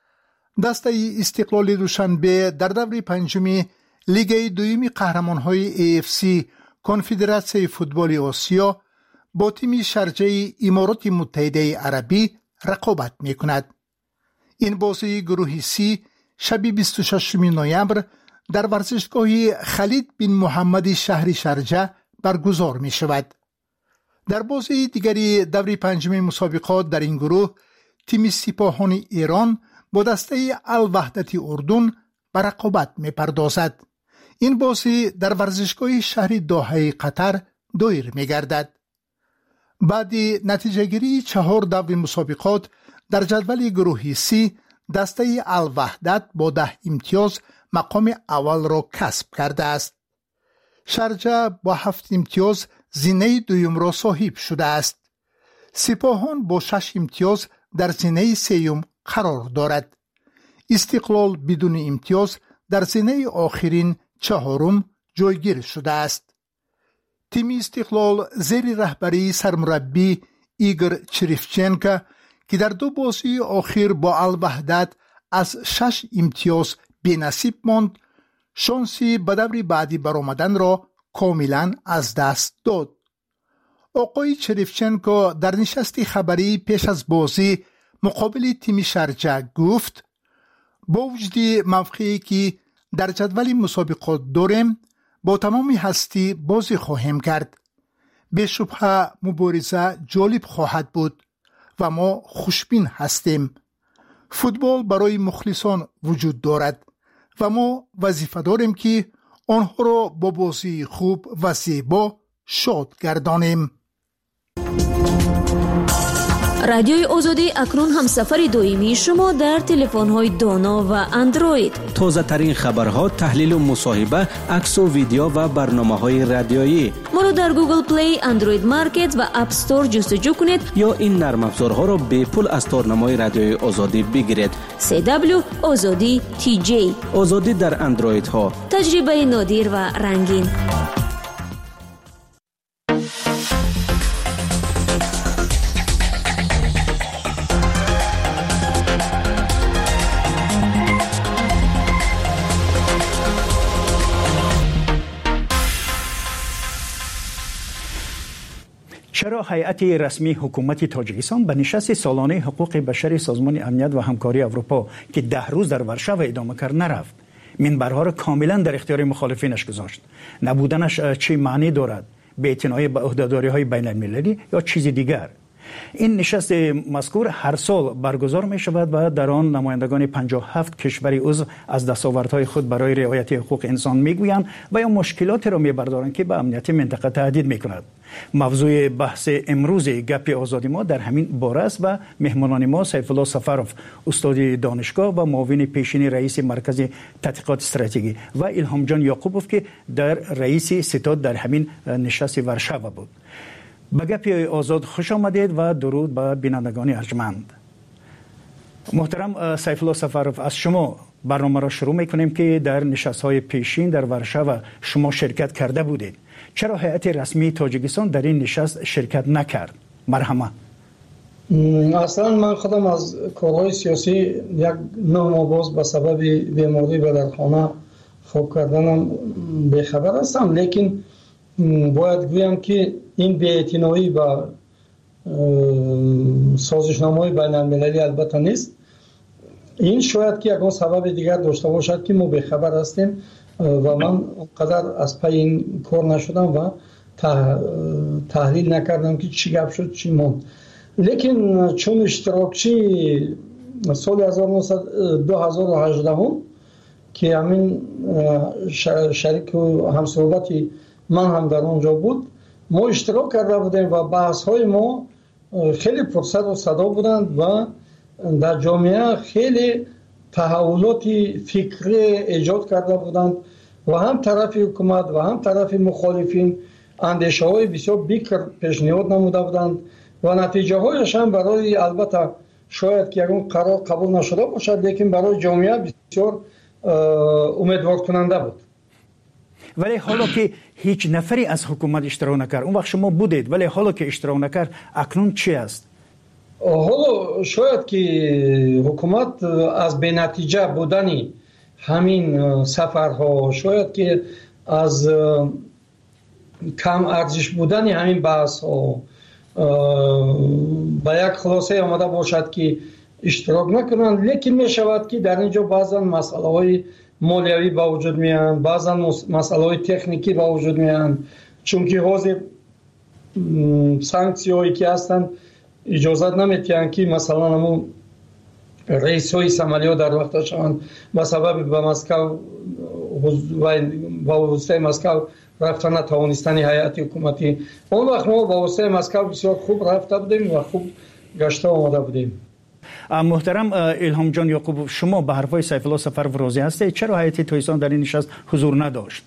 دسته استقلال دوشنبه در دوره پنجم لیگ دوم قهرمان‌های ای اف سی کنفدراسیون فوتبال آسیا با تیم شارجه امارات متحده عربی رقابت می‌کند. این بازی گروه سی شب بیست و ششم نوامبر در ورزشگاه خالد بن محمد شهر شارجه برگزار می شود. در بازی دیگری دوره پنجم مسابقات در این گروه تیم سپاهان ایران با دسته الوحدت اردن به رقابت می پردازد. این بازی در ورزشگاه شهر دوحه قطر دایر می گردد. بعد نتیجه گیری چهار دوره مسابقات در جدول گروه سی دسته الوحدت با ده امتیاز مقام اول را کسب کرده است. شارجه با هفت امتیاز زینه دویم را صاحب شده است. سپاهان با شش امتیاز در زینه سیوم قرار دارد. استقلال بدون امتیاز در زینه آخرین چهارم جایگیر شده است. تیم استقلال زیر رهبری سرمربی ایگور چریفچنکو که در دو بازی آخر با الوحدت از شش امتیاز بی‌نصیب ماند، شانسی به دور بعدی برآمدن را کاملا از دست داد. آقای چریفچنکو در نشست خبری پیش از بازی مقابل تیم شارجه گفت: با وجود موقعی که در جدول مسابقات داریم با تمام هستی بازی خواهیم کرد. به شبهه مبارزه جالب خواهد بود و ما خوشبین هستیم. فوتبال برای مخلصان وجود دارد و ما وظیفه داریم که آنها را با بازی خوب و زیبا شاد گردانیم. رادیوی آزادی اکنون همسفر دائمی شما در تلفن‌های دانا و اندروید. تازه ترین خبرها، تحلیل و مصاحبه، عکس و ویدیو و برنامه‌های رادیویی. ما رو در گوگل پلی، اندروید مارکت و اپ استور جستجو کنید یا این نرم افزارها را به پول از تارنمای رادیوی آزادی بگیرید. سی دبلیو آزادی تی جی. آزادی در اندروید ها. تجربه نادر و رنگین. چرا هیئت رسمی حکومت تاجیکستان به نشست سالانه حقوق بشر سازمان امنیت و همکاری اروپا که ده روز در ورشو ادامه کرد نرفت؟ منبرها را کاملا در اختیار مخالفینش گذاشت. نبودنش چه معنی دارد؟ بی‌اعتنایی به عهده‌داری‌های بین المللی یا چیز دیگر؟ این نشست مذکور هر سال برگزار می شود و در آن نمایندگان پنجاه و هفت کشور عضو از دستاوردهای خود برای رعایت حقوق انسان میگویند و یا مشکلات را میبردارند که به امنیت منطقه تهدید میکند. موضوع بحث امروز گپ آزادی ما در همین باره است و مهمانان ما سیف الله سفروف، استاد دانشگاه و معاون پیشین رئیس مرکز تحقیقات استراتژی و الهام جان یعقوبوف که در رئیس ستاد در همین نشست ورشو بود. به گپ آزاد خوش آمدید و درود به بینندگان ارجمند. محترم سیف الله سفروف، از شما برنامه را شروع میکنیم که در نشست‌های پیشین در ورشو شما شرکت کرده بودید. چرا هیئت رسمی تاجیکستان در این نشست شرکت نکرد؟ مرحمه. اصلا من خودم از کارهای سیاسی یک نه ماه باز به سبب بیماری به در خانه خواب کردنم بیخبر هستم، لیکن باید گویم که این بی‌اعتنایی به سازشنامه‌های بین المللی البته نیست. این شاید که یکان سبب دیگر داشته باشد که ما بیخبر هستیم و من اونقدر از پی این کار نشدم و تحلیل نکردم که چی گپ شد چی موند. لیکن چون اشتراکچی سال دو هزار و هجده که همین شریک و همصحبتی من هم در اونجا بود، ما اشتراک کرده بودیم و بحث های ما خیلی پرسد و صدا بودند و در جامعه خیلی تحولات فکری ایجاد کرده بودند و هم طرف حکومت و هم طرف مخالفین اندیشه های بسیار بیکر پیشنهاد نموده بودند و نتیجه هایش هم برای البته شاید که اون قرار قبول نشده باشد، لیکن برای جامعه بسیار امیدوار کننده بود. ولی حالا که هیچ نفری از حکومت اشتراک نکرد، اون وقت شما بودید، ولی حالا که اشتراک نکرد اکنون چی است؟ حالا شاید که حکومت از بی نتیجه بودنی همین سفرها، شاید که از کم ارزش بودنی همین بحث ها به یک خلاصه آمده باشد که اشتراک نکنند، لیکن می شود که در اینجا بعضا مسئله های مالیوی با وجود میان، بعضا مسئله های تکنیکی با وجود میان، چون که حوض سانکسی هایی که هستند اجازت نمیتیند که مثلا همون رئیس های سمالی ها در وقت شوند به سبب به مسکو و با واسطه مسکو رفتن نتوانستن هیئت حکومتی. اون وقت ما با واسطه مسکو بسیار خوب رفته بودیم و خوب گشته آمده بودیم. محترم الهام جان یعقوب، شما به حرفای سیف الله سفروف راضی هستید؟ چرا هیئت تاجیکستان در این نشست حضور نداشت؟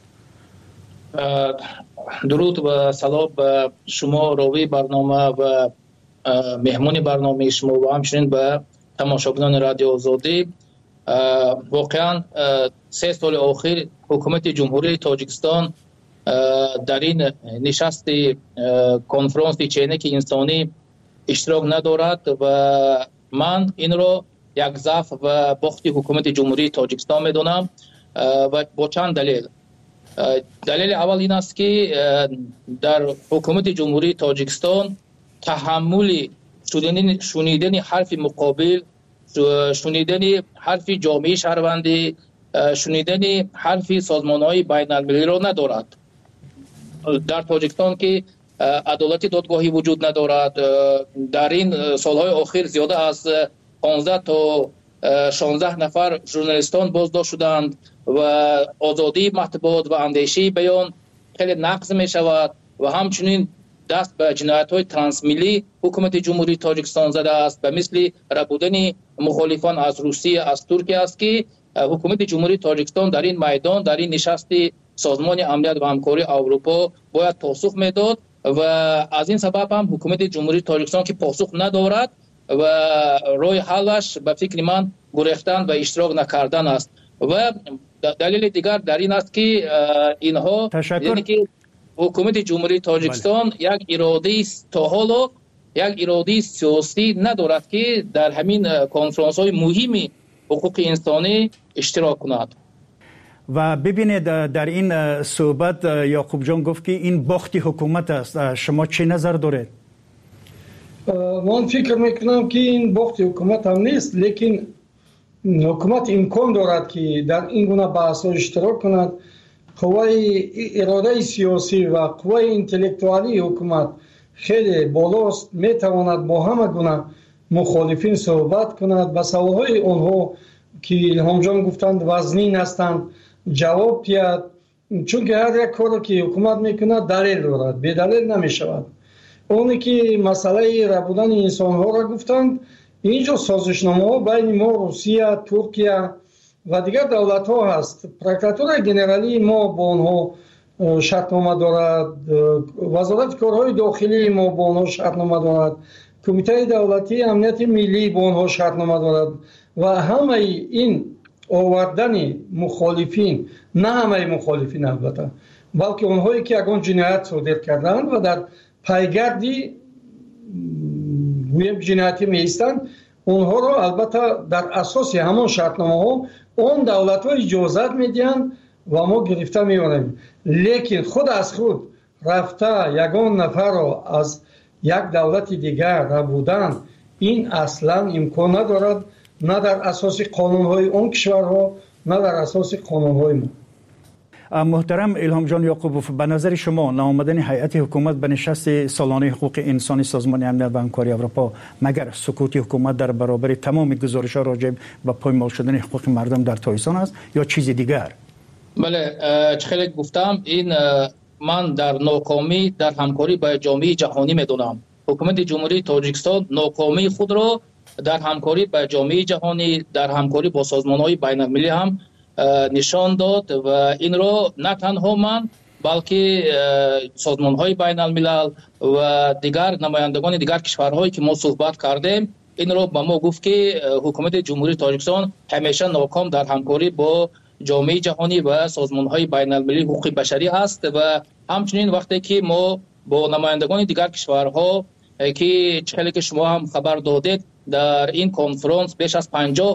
درود و سلام به شما راوی برنامه و مهمون برنامه شما و همچنین به تماشاگران رادیو آزادی. واقعا سه سال اخیر حکومت جمهوری تاجیکستان در این نشست کنفرانس چینک انسانی اشتراک ندارد و من این را یک ضعف و باخت حکومت جمهوری تاجیکستان میدونم و با چند دلیل. دلیل اول این است که در حکومت جمهوری تاجیکستان تحمل شنیدن حرف مقابل، شنیدن حرف جامعه شهروندی، شنیدن حرف سازمان‌های بین المللی را ندارد. در تاجیکستان که عدالت دادگاهی وجود ندارد. در این سالهای اخیر زیاده از پانزده تا شانزده نفر ژورنالیستان بازداشت شدند و آزادی مطبوعات و اندیشه بیان خیلی نقض می شود و همچنین دست به جنایت های ترانسمیلی حکومت جمهوری تاجیکستان زده است، به مثل ربودن مخالفان از روسیه، از ترکیه است که حکومت جمهوری تاجیکستان در این میدان، در این نشست سازمان امنیت و همکاری اروپا باید پاسخ میداد و از این سبب هم حکومت جمهوری تاجیکستان که پاسخ ندارد و راه حلش به فکر من گریختن و اشتراک نکردن است. و دلیل دیگر در این است که اینها یعنی که حکومت جمهوری تاجیکستان بله. یک اراده تا حالا یک اراده سیاسی ندارد که در همین کنفرانس های مهمی حقوق انسانی اشتراک کند. و ببینید در این صحبت یعقوب جان گفت که این باخت حکومت است. شما چه نظر دارید؟ من فکر میکنم که این باخت حکومت هم نیست، لیکن حکومت امکان دارد که در این گونه بحث ها اشتراک کند. قوه اراده سیاسی و قوه انتلکتوالی حکومت خیلی بالاست، میتواند با همه گونه مخالفین صحبت کند، به سوالهای آنها که الهام جان گفتند وزنین هستند جواب دهد، چون که هر یک کاری که حکومت میکند دلیل دارد، بی دلیل نمیشود. اونی که مسئله ربودن انسان ها را گفتند، اینجا سازشنامه ها بین ما، روسیه، ترکیه و دیگر دولت ها هست. پروکراتور گنرالی ما با آنها شرطنامه دارد، وزارت کارهای داخلی ما با آنها شرطنامه دارد، کمیته دولتی امنیت ملی با آنها شرطنامه دارد و همه این آوردن مخالفین، نه همه مخالفین البته، بلکه اونهایی که اگون جنایت صادر کردند و در پیگردی گویم جنایتی میستند، اونها را البته در اساس همان شرطنامه ها اون دولت ها اجازت میدهند و ما گرفته میبریم. لیکن خود از خود رفته یگان نفر را از یک دولت دیگر ربودن، این اصلا امکان ندارد، نه در اساس قانون های اون کشورها نه در اساس قانون های ما. محترم الهام جان یعقوبوف، به نظر شما نامدن هیئت حکومت به نشست سالانه حقوق انسانی سازمان امنیت و همکاری اروپا مگر سکوت حکومت در برابر تمام گزارش‌ها راجع به پایمال شدن حقوق مردم در تایستان است یا چیز دیگر؟ بله، خیلی گفتم این من در ناکامی در همکاری با جامعه جهانی میدونم. حکومت جمهوری تاجیکستان ناکامی خود را در همکاری با جامعه جهانی، در همکاری با سازمان‌های بین‌المللی هم نشان داد و این را نه تنها من بلکه سازمان‌های بین‌الملل و دیگر نمایندگان دیگر کشورهایی که ما صحبت کردیم این را به ما گفت که حکومت جمهوری تاجیکستان همیشه ناکام در همکاری با جامعه جهانی و سازمان‌های بین‌المللی حقوق بشری است و همچنین وقتی که ما با نمایندگان دیگر کشورها که چهلی که شما هم خبر دادید در این کنفرانس بیش از پنجاه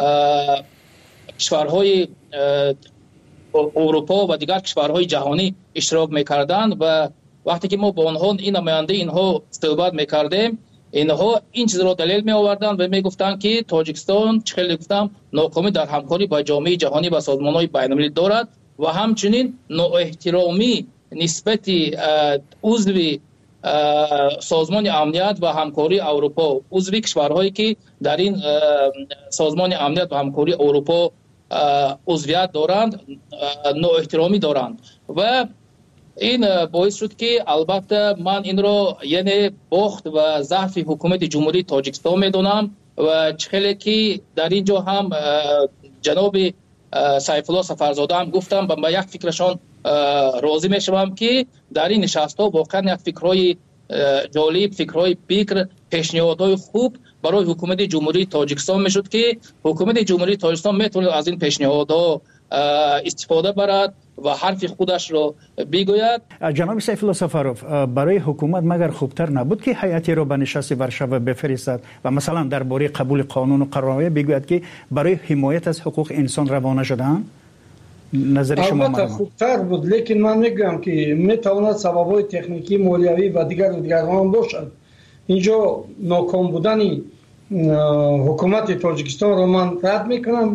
کشورهای اروپا و دیگر کشورهای جهانی اشتراک میکردند و وقتی که ما با آنها این نماینده اینها صحبت میکردیم، اینها این چیز را دلیل می آوردند و میگفتند که تاجیکستان چخیلی گفتم ناکامی در همکاری با جامعه جهانی و سازمان‌های بین‌المللی دارد و همچنین نااحترامی نسبت عضو سازمان امنیت و همکاری اروپا، عضو کشورهایی که در این سازمان امنیت و همکاری اروپا عضویت دارند نااحترامی دارند و این باعث شد که البته من این را یعنی باخت و ضعف حکومت جمهوری تاجیکستان میدونم و خیلی که در اینجا هم جناب سیف الله سفرزاده هم گفتم با یک فکرشان راضی میشم که در این نشست ها واقعا یک فکرهای جالب، فکرهای بکر، پیشنهادهای خوب برای حکومت جمهوری تاجیکستان میشد که حکومت جمهوری تاجیکستان میتونه از این پیشنهادها استفاده برد و حرف خودش را بگوید. جناب سیف الله سفروف، برای حکومت مگر خوبتر نبود که هیئتی را به نشست ورشاو بفرستد و مثلا درباره قبول قانون و قرارنامه بگوید که برای حمایت از حقوق انسان روانه شدن؟ نظر شما؟ البته خوبتر بود، لیکن من میگم که میتواند سبب‌های تکنیکی، مالیوی و دیگر و دیگر هم باشد. اینجا ناکام بودن حکومت تاجیکستان را من رد میکنم،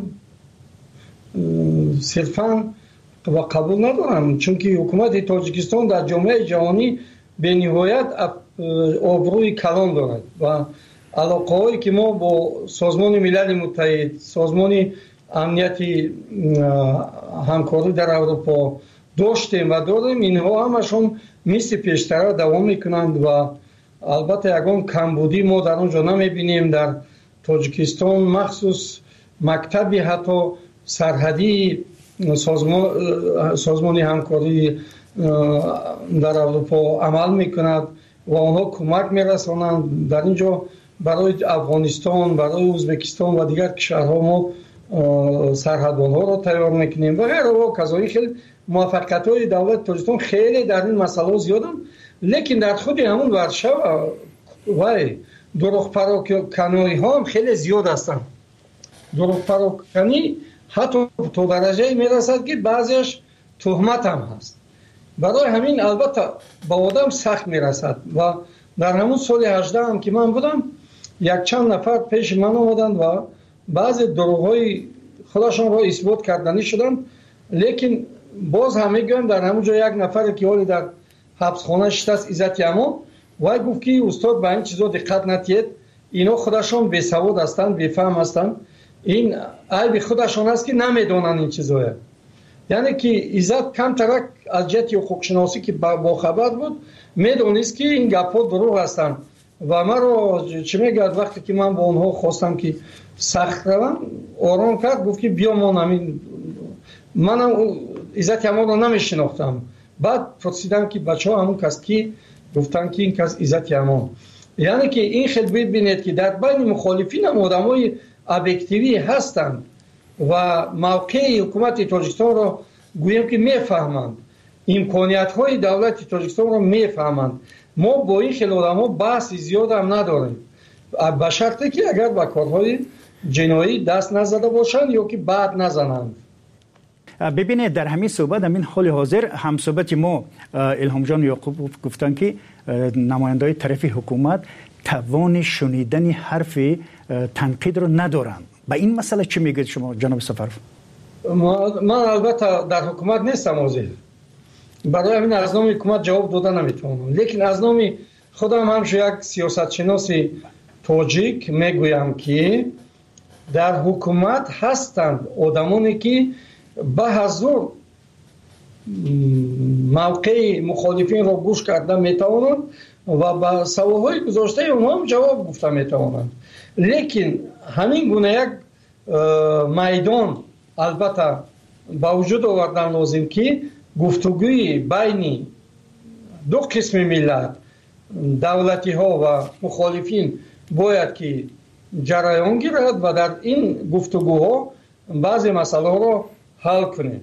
صرفاً و قبول ندارم، چون که حکومت تاجیکستان در جامعه جهانی به نهایت آبروی کلان دارد و علاقه‌هایی که ما با سازمان ملل متحد، سازمان امنیتی همکاری در اروپا داشتیم و داریم، اینها همشون مثل پیشتر دوام میکنند و البته یگان کمبودی ما در اونجا نمیبینیم. در تاجیکستان مخصوص مکتبی حتی سرحدی سازمان سازمان همکاری در اروپا عمل میکند و آنها کمک میرسانند. در اینجا برای افغانستان، برای ازبکستان و دیگر کشورها ما سرحدبان‌ها را تیار میکنیم و غیره و کذالک. خیلی موفقیت‌های دولت تاجیکستان خیلی در این مسئله زیادند، لیکن در خود همون ورشه و دروغ پراکنی ها هم خیلی زیاد هستند. دروغ پراکنی حتی تو درجه میرسد که بعضیش تهمت هم هست. برای همین البته با آدم سخت میرسد و در همون سال هجده هم که من بودم یک چند نفر پیش من آمدند و بعضی دروغ‌های خودشان را اثبات کردنی شدند، لیکن باز همه گویم در همون جا یک نفر که حالی در حبسخانه شده است، عزت اما وای گفت که استاد به این چیزا دقت نتید، اینا خودشان بی سواد هستند، بی فهم هستند، این عیب خودشان است که نمیدونن این چیزا. یعنی که عزت کم ترک از جهت حقوق شناسی که با خبر بود میدونست که این گپا دروغ هستند و من رو چه میگه وقتی که من با اونها خواستم که سخت روم آرام کرد، گفت که بیا ما نمین منم عزت اما رو نمیشناختم. بعد پرسیدم که بچه ها همون کس کی؟ گفتن که این کس عزت اما. یعنی که این خیلی ببینید که در بین مخالفین هم آدم های ابیکتیوی هستند و موقع حکومت تاجیکستان را گویم که میفهمند، امکانیت های دولت تاجیکستان را میفهمند. ما با این خیلی آدم ها بحث زیاد هم نداریم، به شرطی که اگر به کارهای جنایی دست نزده باشند یا که بعد نزنند. ببینید در همین صحبت همین حال حاضر هم صحبت ما الهام جان یعقوب گفتن که نماینده‌های طرف حکومت توان شنیدن حرف تنقید رو ندارند. به این مسئله چی میگید شما جناب سفرف؟ من البته در حکومت نیستم حاضر، برای همین از نام حکومت جواب دادن نمیتونم، لیکن از نام خودم هم یک سیاست شناس تاجیک میگویم که در حکومت هستند آدمانی که به حضور موقع مخالفین را گوش کرده میتوانند و به سوالهای گذاشته اونها هم جواب گفته میتوانند. لیکن همین گونه یک میدان البته با وجود آوردن لازم که گفتگوی بین دو قسم ملت، دولتی ها و مخالفین باید که جریان گیرد و در این گفتگوها بعضی مسئله را حل کنیم.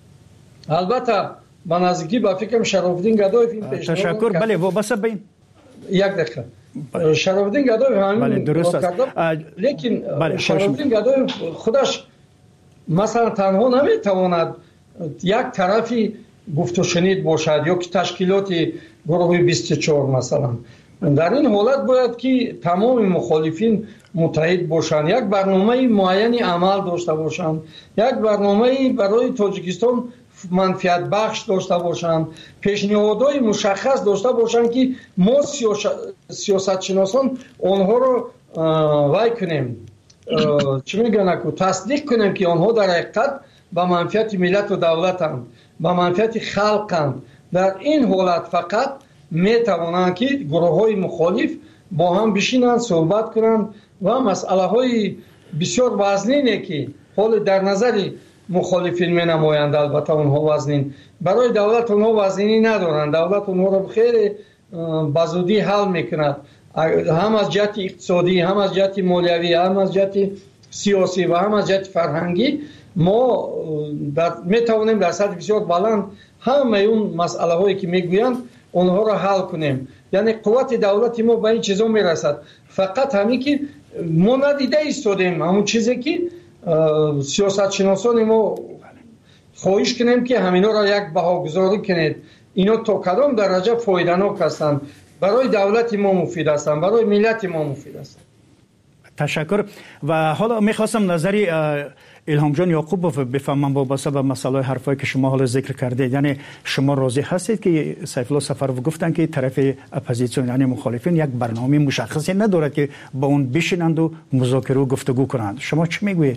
البته با نزدیکی با فکرم شرافالدین گدایف این پیشنهاد تشکر. بله وابسته به این یک دقیقه شرافالدین گدایف همین بله درست است، لیکن بله شرافالدین گدایف خودش مثلا تنها نمیتواند یک طرفی گفت و شنید باشد یا که تشکیلات گروه بیست و چهار مثلا. در این حالت باید که تمام مخالفین متحد باشند، یک برنامه معینی عمل داشته باشند، یک برنامه برای تاجیکستان منفعت بخش داشته باشند، پیشنهادهای مشخص داشته باشند که ما سیاست شناسان آنها رو وای کنیم، چی میگن که تصدیق کنیم که آنها در حقیقت به منفعت ملت و دولتند، به منفعت خلقند. در این حالت فقط میتوانند که گروه های مخالف با هم بشینند صحبت کنند و مسئله های بسیار وزنینه که حال در نظر مخالفین می نمایند، البته اونها وزنین، برای دولت اونها وزنینی ندارند، دولت اونها رو خیلی بزودی حل میکند، هم از جهت اقتصادی، هم از جهت مالیوی، هم از جهت سیاسی و هم از جهت فرهنگی. ما در میتوانیم در سطح بسیار بلند همه اون مسئله هایی که میگویند اونها را حل کنیم. یعنی قوت دولت ما به این چیزا میرسد، فقط همین که ما ندیده ایستادیم همون چیزی که سیاست شناسان ما خواهش کنیم که همینا را یک بهاگذاری کنید، اینا تا کدام درجه فایده‌ناک هستند، برای دولت ما مفید هستند، برای ملت ما مفید هستند. تشکر. و حالا میخواستم نظری الهام جان یعقوبوف بفهمم وابسته به مسئله حرفایی که شما حالا ذکر کردید. یعنی شما راضی هستید که سیف الله سفروف گفتن که طرف اپوزیسیون یعنی مخالفین یک برنامه مشخصی ندارد که با اون بشینند و مذاکره و گفتگو کنند؟ شما چی میگویید؟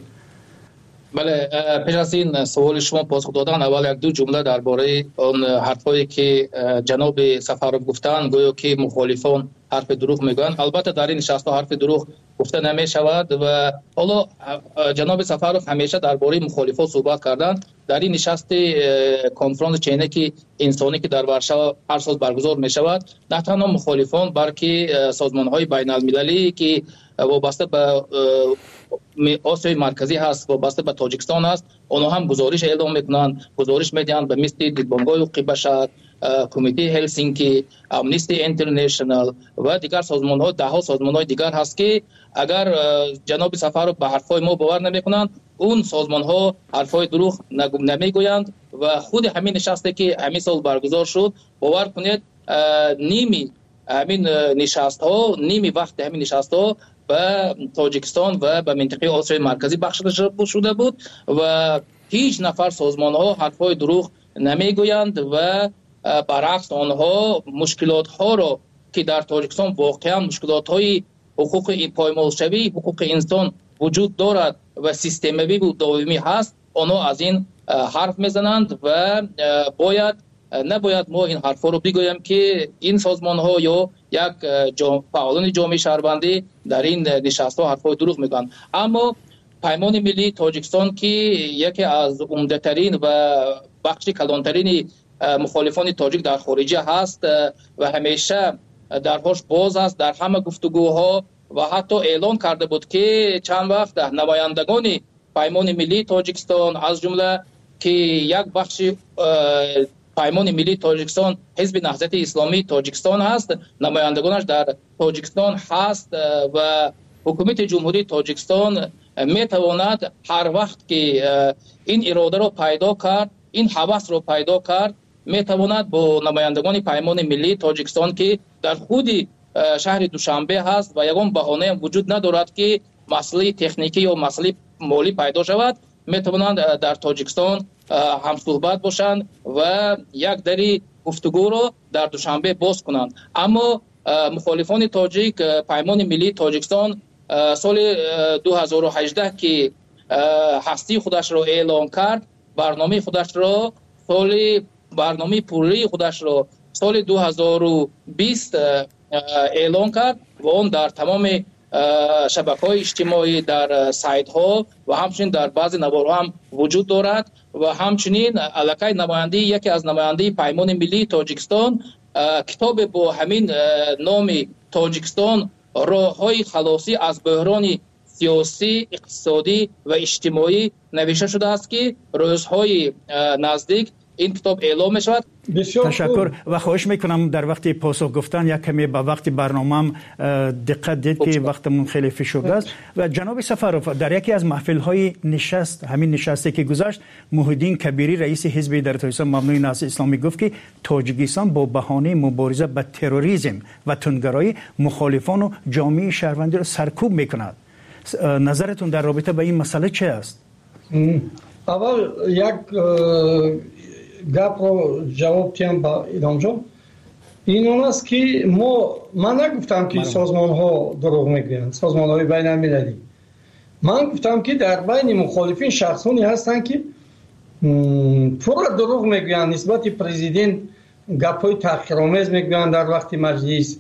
بله، پیش از این سوال شما پاسخ دادن، اول یک دو جمله درباره اون حرفایی که جناب سفروف گفتن گویا که مخالفان حرف دروغ میگن. البته در این نشست حرف دروغ گفته نمی شود و حالا جناب سفروف همیشه درباره مخالفان صحبت کردن. در این نشست کنفرانس چینکی انسانی که در ورشو هر سال برگزار می شود، نه تنها مخالفان بلکه سازمان های بین المللی که وابسته به آسیای مرکزی هست، وابسته به تاجیکستان هست، اونها هم گزارش اعلام میکنن، گزارش میدن به مثل دیدبانگاه حقوق بشر، کمیته هلسینکی، امنیستی اینترنشنال و دیگر سازمان ها، ده ها سازمان های دیگر هست که اگر جناب سفروف به حرفای ما باور نمیکنند، اون سازمان ها حرفای دروغ نمیگویند و خود همین نشستی که همین سال برگزار شد، باور کنید نیمی همین نشست ها نیمی وقت همین نشست ها به تاجیکستان و به منطقه آسیای مرکزی بخشیده شده بود و هیچ نفر سازمان ها حرفای دروغ نمیگویند و برعکس آنها مشکلات ها را که در تاجیکستان واقعا مشکلات های حقوق پایمالشوی حقوق انسان وجود دارد و سیستمی و دائمی هست، آنها از این حرف میزنند و باید نباید ما این حرفا رو بگویم که این سازمان ها یا یک فعالان جامعه شهروندی در این نشست ها حرفای دروغ میگن. اما پیمان ملی تاجیکستان که یکی از عمده ترین و بخش کلانترین مخالفان تاجیک در خارجه هست و همیشه درهاش باز است در همه گفتگوها و حتی اعلان کرده بود که چند وقت نمایندگان پیمان ملی تاجیکستان از جمله که یک بخش پیمان ملی تاجیکستان حزب نهضت اسلامی تاجیکستان هست، نمایندگانش در تاجیکستان هست و حکومت جمهوری تاجیکستان میتواند هر وقت که این اراده رو پیدا کرد، این هوس رو پیدا کرد، میتواند با نمایندگان پیمان ملی تاجیکستان که در خود شهر دوشنبه هست و یگان بهانه هم وجود ندارد که مسئله تکنیکی یا مسئله مالی پیدا شود، میتوانند در تاجیکستان هم صحبت باشند و یک دری گفتگو رو در دوشنبه باز کنند. اما مخالفان تاجیک پیمان ملی تاجیکستان سال دو هزار و هجده که هستی خودش رو اعلام کرد، برنامه خودش رو سال برنامه پوری خودش رو سال دو هزار و بیست اعلام کرد و اون در تمام شبکه‌های اجتماعی، در سایت ها و همچنین در بعضی نوارها هم وجود دارد و همچنین علاقه نماینده یکی از نماینده پیمان ملی تاجیکستان کتاب با همین نام تاجیکستان راه‌های خلاصی از بحران سیاسی، اقتصادی و اجتماعی نوشته شده است که روزهای نزدیک این کتاب اعلام شد. تشکر و خواهش میکنم در وقت پاسخ گفتن یک کمی به وقت برنامه‌ام دقت دید که وقتمون خیلی فشرده است. و جناب سفروف در یکی از محفل‌های نشست، همین نشستی که گذشت، محیدین کبیری رئیس حزب در تاجیکستان مبنای نهضت اسلامی گفت که تاجیکستان با بهانه مبارزه با تروریسم و تندگرایی مخالفان و جامعه شهروندی را سرکوب میکند. نظرتون در رابطه با این مسئله چه است؟ اول یک گپ رو جواب تیم با ایدام جان، این اون است که ما من نگفتم که سازمان ها دروغ میگن، سازمان های بین المللی. من گفتم که در بین مخالفین شخصانی هستند که پورا دروغ میگن نسبت پرزیدنت، گپ های تحقیرآمیز میگن در وقت مجلس،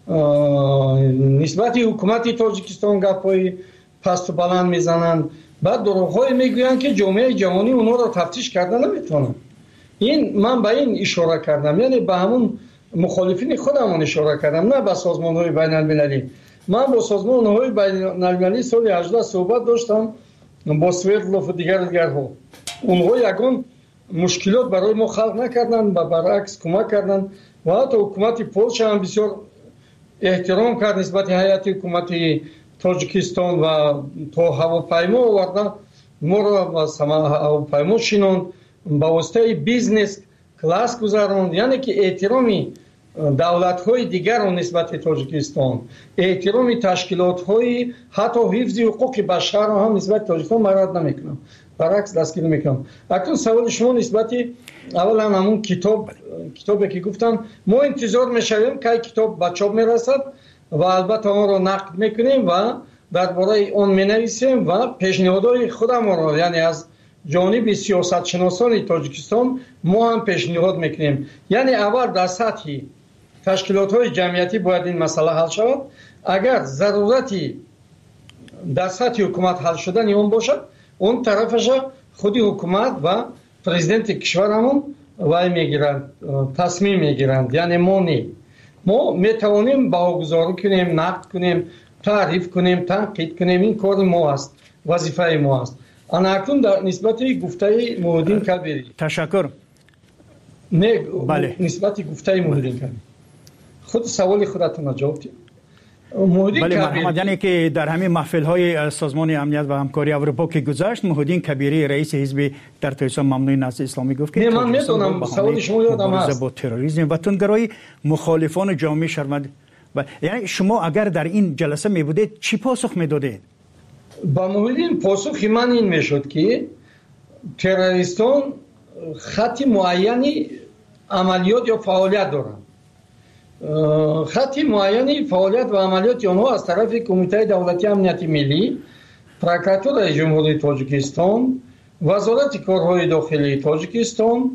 نسبت حکومت تاجیکستان گپ های پست و بلند میزنن، بعد دروغ های میگن که جامعه جهانی اونا رو تفتیش کردن نمیتونن. این من به این اشاره کردم، یعنی به همون مخالفین خودمون اشاره کردم، نه به سازمان های بین المللی. من با سازمان های بین المللی سال هجده صحبت داشتم، با سویرلوف و دیگر دیگر ها. اونها یکون مشکلات برای ما خلق نکردن و برعکس کمک کردن و حتی حکومت پولش هم بسیار احترام کرد نسبت هیئت حکومت تاجیکستان و تا هواپیما آوردن ما رو و هواپیما شینوند با واسطه بیزنس کلاس گذاروند، یعنی که احترامی давлатҳои дигарро нисбати тоҷикистон, эҳтироми ташкилотҳои ҳатто ҳифзи ҳуқуқи башарро ҳам нисбати тоҷикистон марад намекунам, баръакс дастгирӣ мекунам. Акнун саволи шумо нисбати аввалан ҳамун китоб китобе ки гуфтам, мо интизор мешавем кай китоб ба чоп мерасад ва албатта онро нақд мекунем ва дар бораи он менависем ва пешниҳодҳои худамонро, яъне аз ҷониби сиёсатшиносони тоҷикистон мо ҳам пешниҳод мекунем. Яъне аввал дар сатҳи ташкилотҳои ҷамъиятӣ бояд ин масъала ҳал шавад. Агар зарурати дар сатҳи ҳукумат ҳал шудани он бошад, он тарафаша худи ҳукумат ва президенти кишварамон вай мегиранд, тасмим мегиранд, яъне мо не. Мо метавонем баҳогузорӣ кунем, нақд кунем, таъриф кунем, танқид кунем, ин кори мо аст, вазифаи мо аст. ана акнун дар нисбати гуфтаи Муҳиддин Кабирӣ. Ташаккур. Не, нисбати гуфтаи Муҳиддин Кабирӣ. худ саволи худатон ҷавоб дед. بله محمد، یعنی که در همین محفل‌های سازمان امنیت و همکاری اروپا که گذشت، محمدین کبیری رئیس حزب در تاجیکستان ممنوع نهضت اسلامی گفت که من میدونم سوال شما یادم هست با تروریسم و تندگرایی مخالفان جامعه شرمنده. یعنی شما اگر در این جلسه می بودید چی پاسخ میدادید؟ با محمدین پاسخ من این میشد که تروریستان خط معینی عملیات یا فعالیت دارند. خط معینی فعالیت و عملیات آنها از طرف کمیته دولتی امنیت ملی، پروکراتورای جمهوری تاجیکستان، وزارت کارهای داخلی تاجیکستان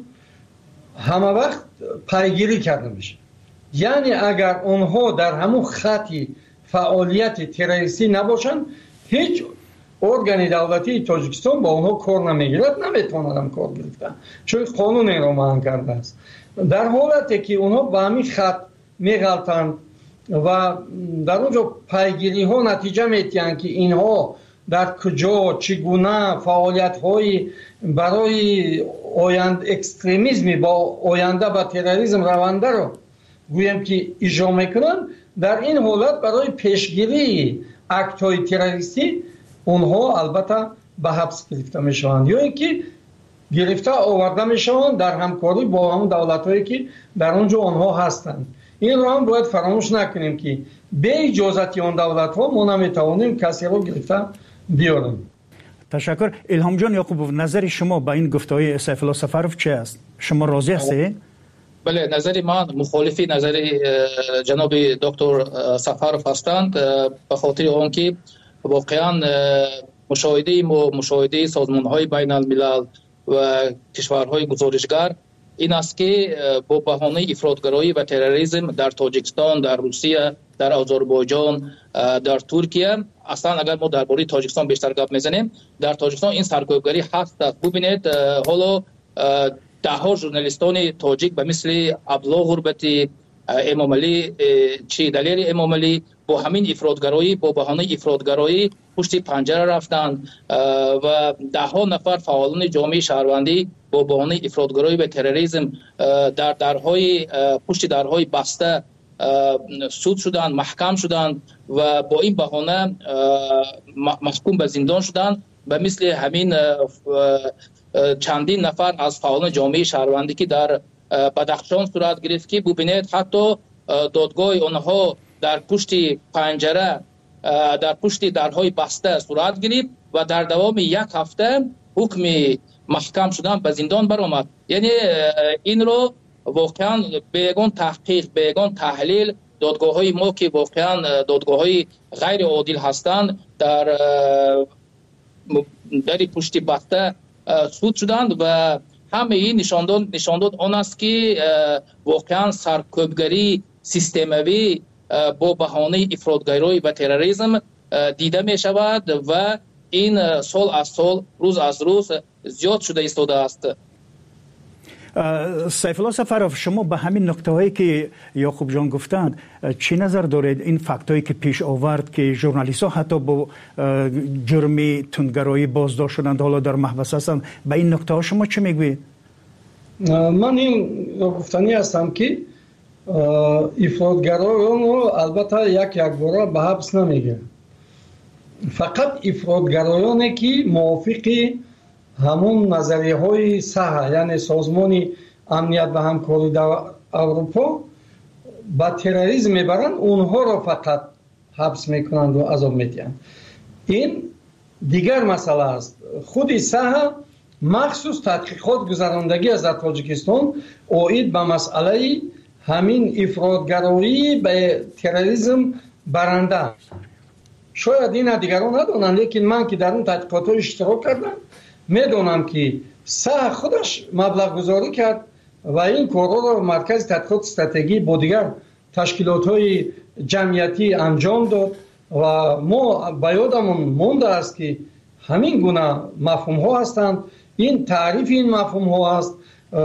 همه وقت پیگیری کرده میشه. یعنی اگر آنها در همون خطی فعالیت تروریستی نباشند، هیچ ارگان دولتی تاجیکستان با آنها کار نمیگیرد، نمیتواند هم کار گرفتن، چون قانون این را منع کرده است. در حالتی که آنها به همین خط میغلطند و در اونجا پیگیری ها نتیجه میتیند که اینها در کجا چگونه فعالیت های برای آیند اکستریمیزمی با آینده به تروریسم رونده رو گویم که اجرا میکنند، در این حالت برای پیشگیری اکت های تروریستی اونها البته به حبس گرفته میشوند یا اینکه گرفته آورده میشوند در همکاری با همون دولت هایی که در اونجا آنها هستند. این رو هم باید فراموش نکنیم که به اجازت آن دولت ها ما نمیتوانیم کسی رو گرفته بیاریم. تشکر. الهام جان یعقوبوف، نظر شما با این گفته‌های سیف الله سفرов چه است؟ شما راضی هستید؟ بله، نظر من مخالفی نظر جناب دکتر سفرов هستند، به خاطر آنکه واقعا مشاهده ما مشاهده سازمان‌های بین الملل و کشورهای گزارشگر این است که با بهانه افراطگرایی و تروریسم در تاجیکستان، در روسیه، در آذربایجان، در ترکیه، اصلا اگر ما درباره تاجیکستان بیشتر گپ میزنیم، در تاجیکستان این سرکوبگری هست. ببینید حالا ده ها ژورنالیستان تاجیک به مثل ابلا غربتی، امام علی چی دلیل امام علی با همین افراطگرایی، با بهانه افراطگرایی پشت پنجره رفتند و ده ها نفر فعالان جامعه شهروندی با بهانه افراطگرایی و تروریسم در درهای پشت درهای بسته سود شدند، محکم شدند و با این بهانه محکوم به زندان شدند. به مثل همین چندین نفر از فعالان جامعه شهروندی که در بدخشان صورت گرفت که ببینید حتی دادگاه آنها در پشت پنجره، در پشت درهای بسته صورت گرفت و در دوام یک هفته حکم محکم شدن به زندان برآمد. یعنی این رو واقعا بیگان تحقیق، بیگان تحلیل دادگاه های ما که واقعا دادگاه های غیر عادل هستند در در پشت بسته سود شدند و همه این نشانداد نشانداد آن است که واقعا سرکوبگری سیستموی با بهانه افراطگرایی و تروریسم دیده می شود و این سال از سال، روز از روز زیاد شده ایستاده است. سیف الله سفرов، شما به همین نکته هایی که یعقوب جان گفتند چی نظر دارید؟ این فکت هایی که پیش آورد که ژورنالیست ها حتی با جرم تندگرایی بازداشت شدند، حالا در محبس هستند، به این نکته ها شما چی میگویید؟ من این گفتنی هستم که افراطگرایان رو البته یک یک بار به حبس نمیگیرن، فقط افراطگرایانی که موافق همون نظریه های صحه، یعنی سازمان امنیت و همکاری در اروپا با تروریسم میبرند اونها رو فقط حبس میکنند و عذاب میدهند. این دیگر مسئله است. خود ساحه مخصوص تحقیقات گذراندگی از تاجیکستان اوید به مسئله همین افراطگرایی به تروریسم برنده. شاید این دیگران ندونن، لیکن من که در اون تحقیقات اشتراک کردم میدونم که ساحه خودش مبلغ گذاری کرد و این کارها رو مرکز تحقیقات استراتژی با دیگر تشکیلات های جمعیتی انجام داد و ما به یادمون مونده است که همین گونه مفهوم ها هستند. این تعریف این مفهوم ها است،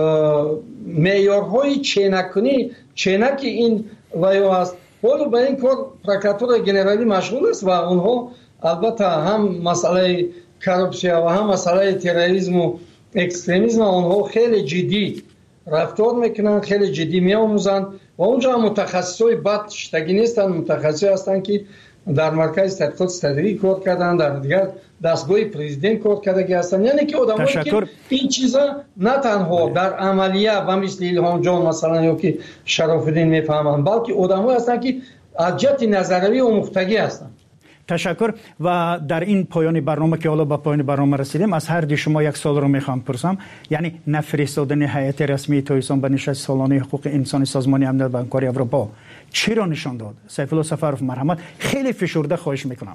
معیارهای چینکنی چینک این ویو است. ولی به این کار پروکراتور گنرالی مشغول است و اونها البته هم مسئله کارپسیا و هم مسئله تروریسم و اکستریمیسم اونها خیلی جدی رفتار میکنن، خیلی جدی میآموزند و اونجا متخصصای بد شتگی نیستن، متخصصی هستند که در مرکز تحقیقات استراتژی کار کردن، در دیگر دستگاه پرزیدنت کار کرده هستند. یعنی که آدمایی که این چیزا نه تنها در عملیه و مثل الهام جان مثلا یا که شرف الدین میفهمند، بلکه آدمایی هستند که از جهت نظروی و مفتگی هستند. تشکر. و در این پایان برنامه که حالا به پایان برنامه رسیدیم، از هر دی شما یک سوال رو میخوام پرسم. یعنی نفرستادن هیئت رسمی تاجیکستان به نشست سالانه حقوق انسان سازمان امنیت و همکاری اروپا چی را نشان داد؟ سیف الله سفرов مرحمت خیلی فشرده خواهش میکنم.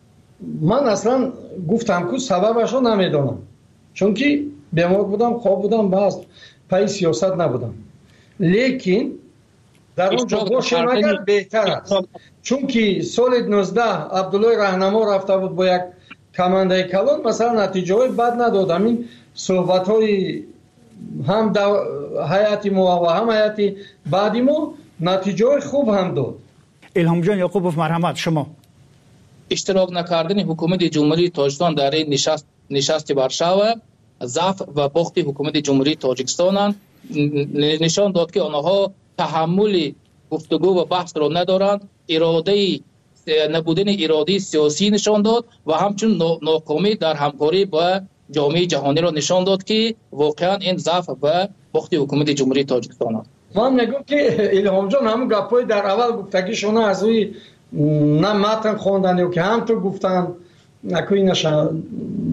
من اصلا گفتم که سببش رو نمیدونم، چون که بیمار بودم، خواب بودم، باز پای سیاست نبودم. لیکن در اونجا باشم اگر بهتر است، چون که سال نوزده عبدالله رهنما رفته بود با یک کمانده کلان، مثلا نتیجه های بد نداد. همین صحبت های هم دو... حیاتی ما و هم حیاتی بعدی ما نتیجه های خوب هم داد. الهام جان یعقوبوف مرحمت شما. اشتراک نکردن حکومت جمهوری تاجیکستان در این نشست نشست وارشاوا ضعف و باخت حکومت جمهوری تاجیکستان نشان داد که آنها تحمل گفتگو و بحث را ندارند. اراده نبودن اراده سیاسی نشان داد و همچنین ناکامی در همکاری با جامعه جهانی را نشان داد که واقعا این ضعف و باخت حکومت جمهوری تاجیکستان است. من میگم که الهام جان همون گپای در اول گفتگیشون از روی نه متن خواندن یا که هم تو گفتن نکوی نشان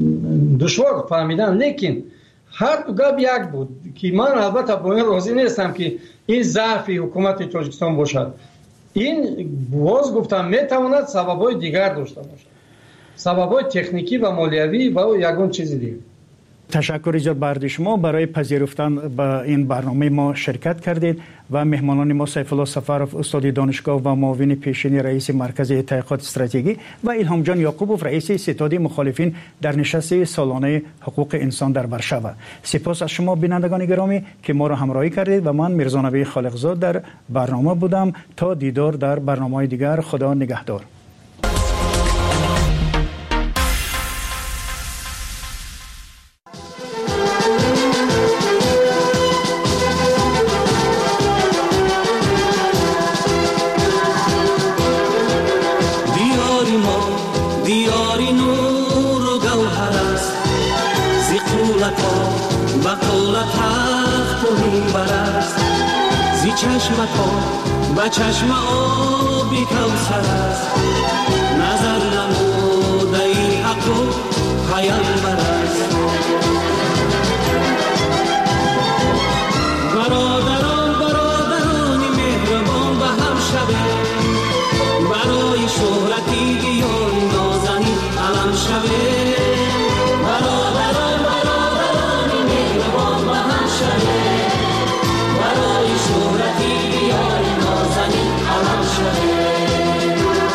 دشوار فهمیدن، لیکن هر دو گپ یک بود که من البته با این راضی نیستم که این ضعف حکومت تاجیکستان باشد. این باز گفتم میتواند سبب‌های دیگر داشته باشد، سبب‌های تکنیکی و مالیوی و یگان چیزی دیگر. تشکر ایجاد برای شما برای پذیرفتن به این برنامه ما شرکت کردید و مهمانان ما سیف الله سفرов استاد دانشگاه و معاون پیشین رئیس مرکز تحقیقات استراتژی و الهام جان یعقوبوف رئیس ستاد مخالفین در نشست سالانه حقوق انسان در وارشاوا. سپاس از شما بینندگان گرامی که ما را همراهی کردید و من میرزا نبی خالقزاد در برنامه بودم. تا دیدار در برنامه‌های دیگر، خدا نگهدار. چشم با چشم آبی کوثر است، نظر نموده این حق و پیامبر است. برادران برادران مهربان به هم شوه، برای شهرتی بیان نازنین علم شوه. برادران برادران مهربان به هم شوه، برای شهرتی بیار نازنین علم شده.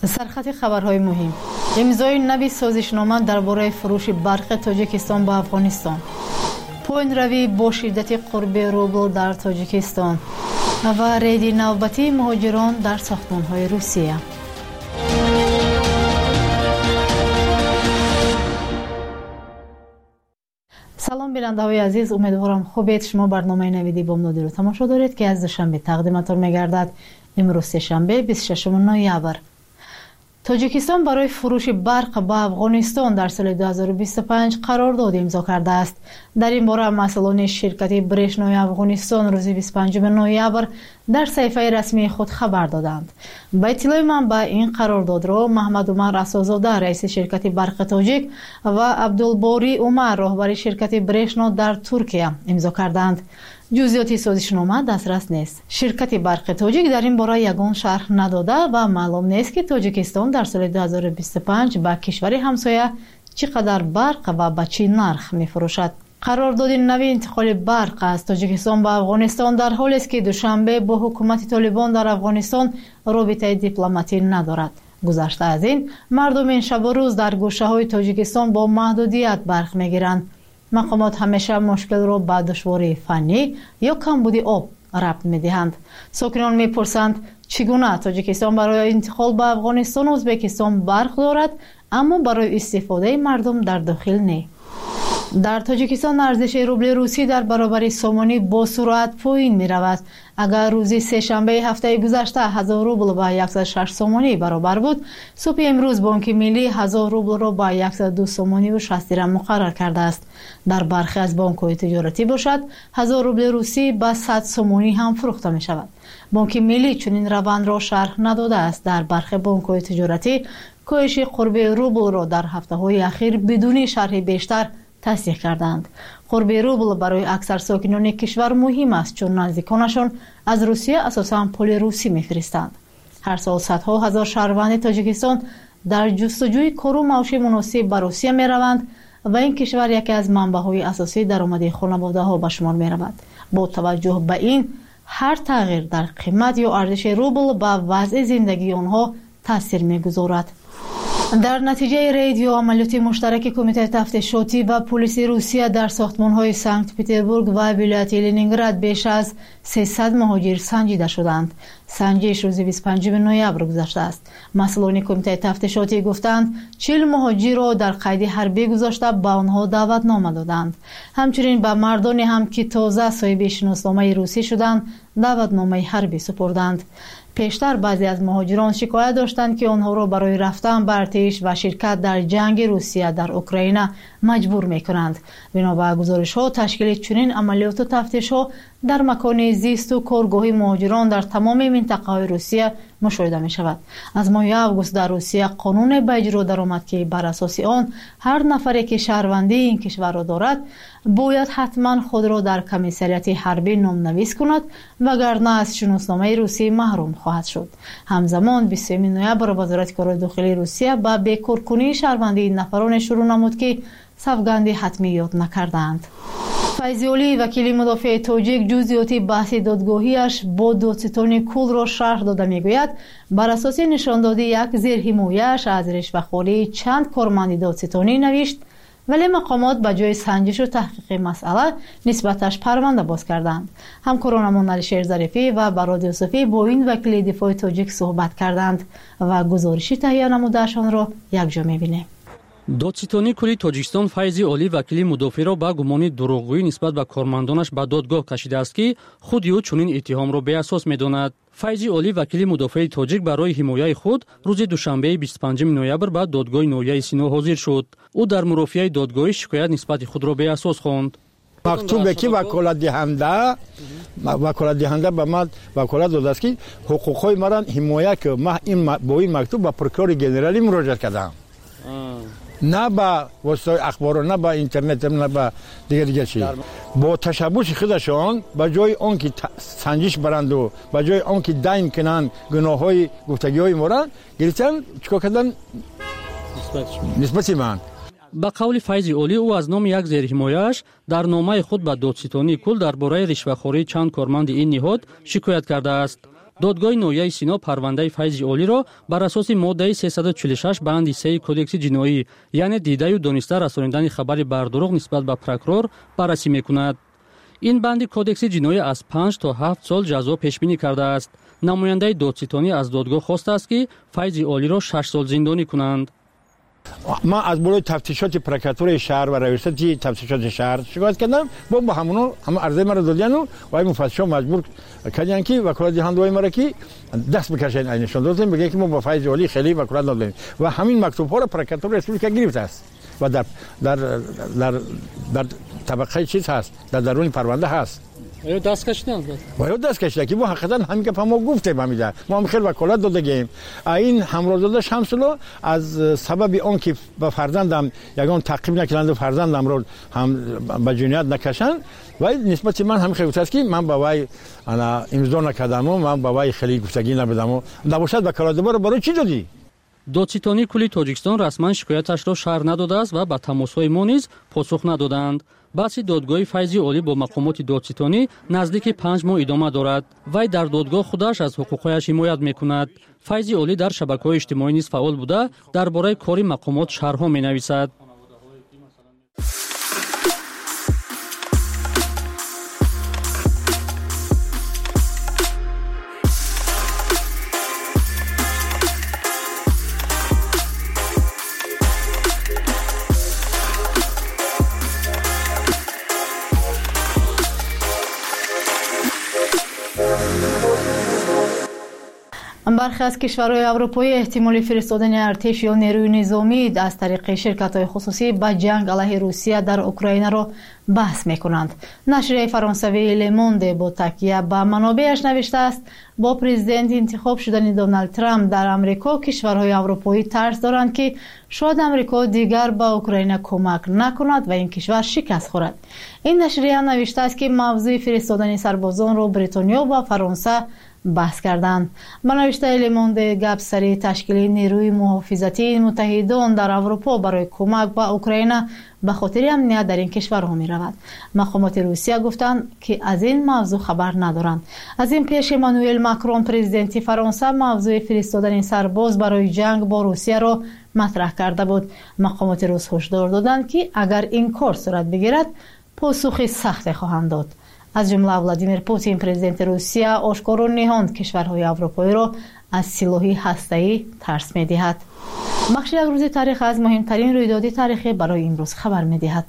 سرخط خبرهای مهم: امضای نوی سازشنامه درباره فروش برق تاجیکستان به افغانستان، پایین روی با شدت قرب روبل در تاجیکستان و رید نوبتی مهاجران در ساختمان‌های روسیه. سلام بیننده‌های عزیز، امیدوارم خوبید. شما برنامه نویدی بامدادی رو تماشا دارید که از دوشنبه تقدیمتان می‌گردد. امروز سه‌شنبه بیست و ششم نوامبر. تاجیکستان برای فروش برق به افغانستان در سال دو هزار و بیست و پنج قرارداد امضا کرده است. در این باره مسئولان شرکت برشنای افغانستان روز بیست و پنجم نوامبر در صفحه رسمی خود خبر دادند. با اطلاع منبع این قرارداد را محمد عمر اساس‌زاده رئیس شرکت برق تاجیک و عبدالباری عمر راهبر شرکت برشنا در ترکیه امضا کردند. جزئیات سازشنامه دسترس نیست. شرکت برق تاجیک در این باره یگان شرح نداده و معلوم نیست که تاجیکستان در سال دو هزار و بیست و پنج به کشور همسایه چقدر برق و به چه نرخ می‌فروشد. قرارداد نوی انتقال برق از تاجیکستان به افغانستان در حالی است که دوشنبه با حکومت طالبان در افغانستان رابطه دیپلماتی ندارد. گذشته از این، مردم این شب و روز در گوشه‌های تاجیکستان با محدودیت برق می‌گیرند. مقامات همیشه مشکل را به دشواری فنی یا کمبود آب ربط می‌دهند. ساکنان می‌پرسند چگونه تاجیکستان برای انتقال به افغانستان و ازبکستان برق دارد اما برای استفاده مردم در داخل نه. در تاجیکستان ارزش روبل روسی در برابر سومانی با سرعت پایین می رود. اگر روزی سه شنبه هفته گذشته هزار روبل با صد و شش سومانی برابر بود، صبح امروز بانک ملی هزار روبل را با صد و دو سومانی و شصت درم مقرر کرده است. در برخی از بانک‌های تجارتی باشد هزار روبل روسی با صد سومانی هم فروخته می شود. بانک ملی چنین روند را شرح نداده است. در برخی بانک‌های تجارتی کاهش قرب روبل را در هفته‌های اخیر بدون شرح بیشتر تصدیق کردند. قرب روبل برای اکثر ساکنان کشور مهم است چون نزدیکانشان از روسیه اساساً پول روسی می‌فرستند. هر سال صدها هزار شهروند تاجیکستان در جستجوی کار و معاش مناسب به روسیه می‌روند و این کشور یکی از منبع‌های اساسی درآمد خانواده‌ها به شمار می‌رود. با توجه به این، هر تغییر در قیمت یا ارزش روبل به وضع زندگی آنها تاثیر می‌گذارد. در نتیجه رید یا عملیات مشترک کمیته تفتیشاتی و پلیس روسیه در ساختمان‌های سنت پترزبورگ و ولایت لنینگراد بیش از سیصد مهاجر سنجیده شدند. سنجش روز بیست و پنجم نوامبر گذشته است. مسئولان کمیته تفتیشاتی گفتند چهل مهاجر را در قید حربی گذاشته به آنها دعوتنامه دادند. همچنین به مردانی هم که تازه صاحب شناسنامه روسی شدند دعوتنامه حربی سپردند. پیشتر بعضی از مهاجران شکایت داشتند که آنها را برای رفتن به ارتش و شرکت در جنگ روسیه در اوکراین مجبور می‌کنند. بنا به گزارش‌ها تشکیل چنین عملیات و تفتیش‌ها در مکان زیست و کارگاه مهاجران در تمام منطقه‌های روسیه مشاهده می‌شود. از ماه آگوست در روسیه قانون به اجرا درآمد که بر اساس آن هر نفری که شهروندی این کشور را دارد باید حتما خود را در کمیساریات حربی نام‌نویس کند وگرنه از شناسنامه روسی محروم خواهد شد. همزمان بیستم نوامبر وزارت کار داخلی روسیه با بیکارکنی شهروندی این نفران شروع نمود که سوگند حتمیات نکردند. فیضی اولی وکیل مدافع تاجیک جزئیات بحث دادگاهیش با دادستان کل را شرح داده میگوید بر اساس نشاندادی یک زیر حمایه‌اش از رشوه‌خوری چند کارمند دادستانی نوشت ولی مقامات به جای سنجش و تحقیق مسئله نسبتش پرونده باز کردند. همکارانمان علیشیر ظریفی و برادر یوسفی با این وکیل دفاع تاجیک صحبت کردند و گزارشی تهیه نموده‌شان را یکجا می‌بینیم. دادستانی کلی تاجیکستان فیضی اولی وکیل مدافع را با گمان دروغگویی نسبت به کارمندانش به دادگاه کشیده است که خود او چنین اتهام را به اساس می‌داند. فیضی اولی وکیل مدافع تاجیک برای حمایت خود روز دوشنبه بیست و پنجم نوامبر به دادگاه نویای سینا حاضر شد. او در مرافعه دادگاهی شکایت نسبت خود را به اساس خواند. مکتوبی که وکالت دهنده وکالت دهنده به من وکالت داده است که حقوقهای مرا حمایت که من این با این مکتوب به پروکور گنرالی مراجعه کردم. نه با وسایل اخبار نه با اینترنت نه با دیگر دیگر چیز با تشبوس خودشان به جای آنکه سنجش برند و به جای آنکه دایم کنند گناههای گفتگی‌های ما را گرفتن چیکار کردن نسبت من. با قول فیضی اولی او از نام یک زیرحمایه‌اش در نامه خود به دادستانی کل درباره رشوه‌خوری چند کارمند این نهاد شکایت کرده است. додгоҳи ноҳияи Сино парвандаи Файзи Олиро бар асоси моддаи сесад و چهل و شش банди се кодекси ҷиноӣ, яъне дидаю дониста расонидани хабари бар дурӯғ нисбат ба прокурор баррасӣ мекунад. ин банди кодекси ҷиноӣ аз панҷ то ҳафт сол ҷазо пешбинӣ кардааст. намояндаи додситонӣ аз додгоҳ хостааст ки Файзи Олиро шаш сол зиндонӣ кунанд. من از بالای تفتیشات پرکاتور شهر و ریاست تفتیشات شهر شکایت کردم، با با همونو هم عرضه مرا دادن و وای مفتشا مجبور کردن که وکالت دهنده‌های مرا که دست بکشن اینشون دادن، میگه که ما با فیض علی خیلی وکالت دادیم و همین مکتوب ها را پرکاتور ریاست گرفته است و در در در در طبقه چیز هست، در درون پرونده هست. آیا دست کشیدن؟ آیا دست کشیدن که ما حقیقتا همین که ما گفتیم همیشه ما هم خیلی وکالت دادیم. این همراهزاده شمسلو از سبب اون که به فرزندم یگان تعقیب نکردند و فرزندم رو هم به جنایت نکشن و نسبت من هم خیلی است که من با وای انا امضا نکردم و من با وای خیلی گفتگی نبودم و نباشد وکالت دوباره برای چی دادی؟ دادستانی کلی تاجیکستان رسما شکایتش را شرح نداده است و به تماس‌های ما نیز پاسخ ندادند. بحثی دادگاه فیضی علی با مقامات دادستانی نزدیک پنج ماه ادامه دارد. وی در دادگاه خودش از حقوقش حمایت میکند. فیضی علی در شبکه‌های اجتماعی نیز فعال بوده، درباره کار مقامات شرح‌ها می‌نویسد. برخی از کشورهای اروپایی احتمالی فرستادن ارتش یا نیروی نظامی از طریق شرکت‌های خصوصی به جنگ علیه روسیه در اوکراین را بحث می‌کنند. نشریه فرانسوی لموند با تکیه به منابعش نوشته است با پرزیدنت انتخاب شدن دونالد ترامپ در امریکا کشورهای اروپایی ترس دارند که شاید امریکا دیگر به اوکراین کمک نکند و این کشور شکست خورد. این نشریه نوشته است که موضوع فرستادن سربازان را بریتانیا و فرانسه بحث کردند. به نوشته لموند گپ سری تشکیل نیروی محافظتی متحدان در اروپا برای کمک به اوکراین به خاطر امنیت در این کشورها می رود. مقامات روسیه گفتند که از این موضوع خبر ندارند. از این پیش امانوئل ماکرون پرزیدنت فرانسه موضوع فرستادن سرباز برای جنگ با روسیه را مطرح کرده بود. مقامات روس هشدار دادند که اگر این کار صورت بگیرد پاسخ سخت خواهند داد. از جمله ولادیمیر پوتین پرزیدنت روسیه آشکارا نهاند کشورهای اروپایی را از سلاح هسته‌ای ترس می‌دهد. بخشی از روز تاریخ از مهمترین رویداد تاریخی برای امروز خبر می‌دهد.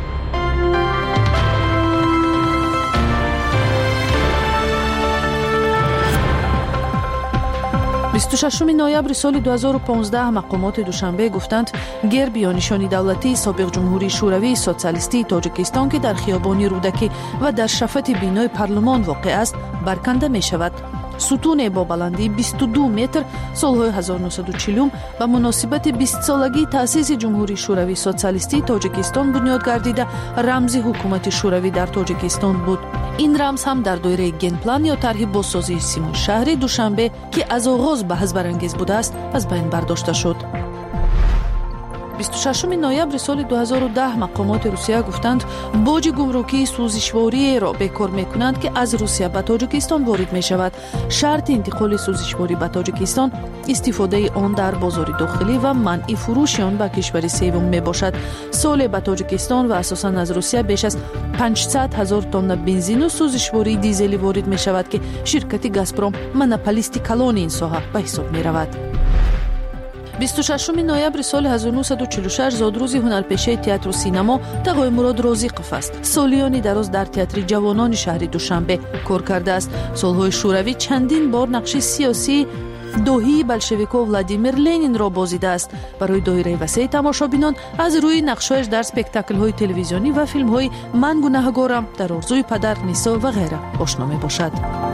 بیست و ششم نوامبر سال دو هزار و پانزده مقامات دوشنبه گفتند گرب یا نشانی دولتی سابق جمهوری شوروی سوسیالیستی تاجیکستان که در خیابان رودکی و در شفت بینای پارلمان واقع است برکنده می شود. ستون با بلندی بیست و دو متر سالهای هزار و نهصد و چهل به مناسبت بیست سالگی تأسیس جمهوری شوروی سوسیالیستی تاجیکستان بنیاد گردیده رمز حکومت شوروی در تاجیکستان بود. این رمز هم در دایره گنپلان یا طرح بازسازی سیمون شهر دوشنبه که از آغاز بحث برانگیز بوده است از بین برداشته شد. بیست و ششم نوامبر سال دو هزار و ده مقامات روسیه گفتند باج گمرکی سوزشواری را بکار میکنند که از روسیه به تاجیکستان وارد می شود. شرط انتقال سوزشواری به تاجیکستان استفاده آن در بازار داخلی و منع فروش آن به کشور سوم می باشد. سال به تاجیکستان و اساساً از روسیه بیش از پانصد هزار تن بنزین و سوزشواری دیزلی وارد می شود که شرکت گازپروم مونوپولیست کلان این ساحه به حساب می رود. بیست و ششم نوامبر سال هزار و نهصد و چهل و شش زادروز هنرپیشه تئاتر و سینما تقای مراد رازیقوف است. سالیانی دراز در تئاتر جوانان شهر دوشنبه کار کرده است. سالهای شوروی چندین بار نقش سیاسی دوحی بلشویکو ولادیمیر لنین را بازیده است. برای دایره وسیع تماشابینان از روی نقش‌هایش در اسپکتاکل‌های تلویزیونی و فیلم‌های من گناهکارم، در آرزوی پدر، نیسا و غیره آشنا می‌باشد.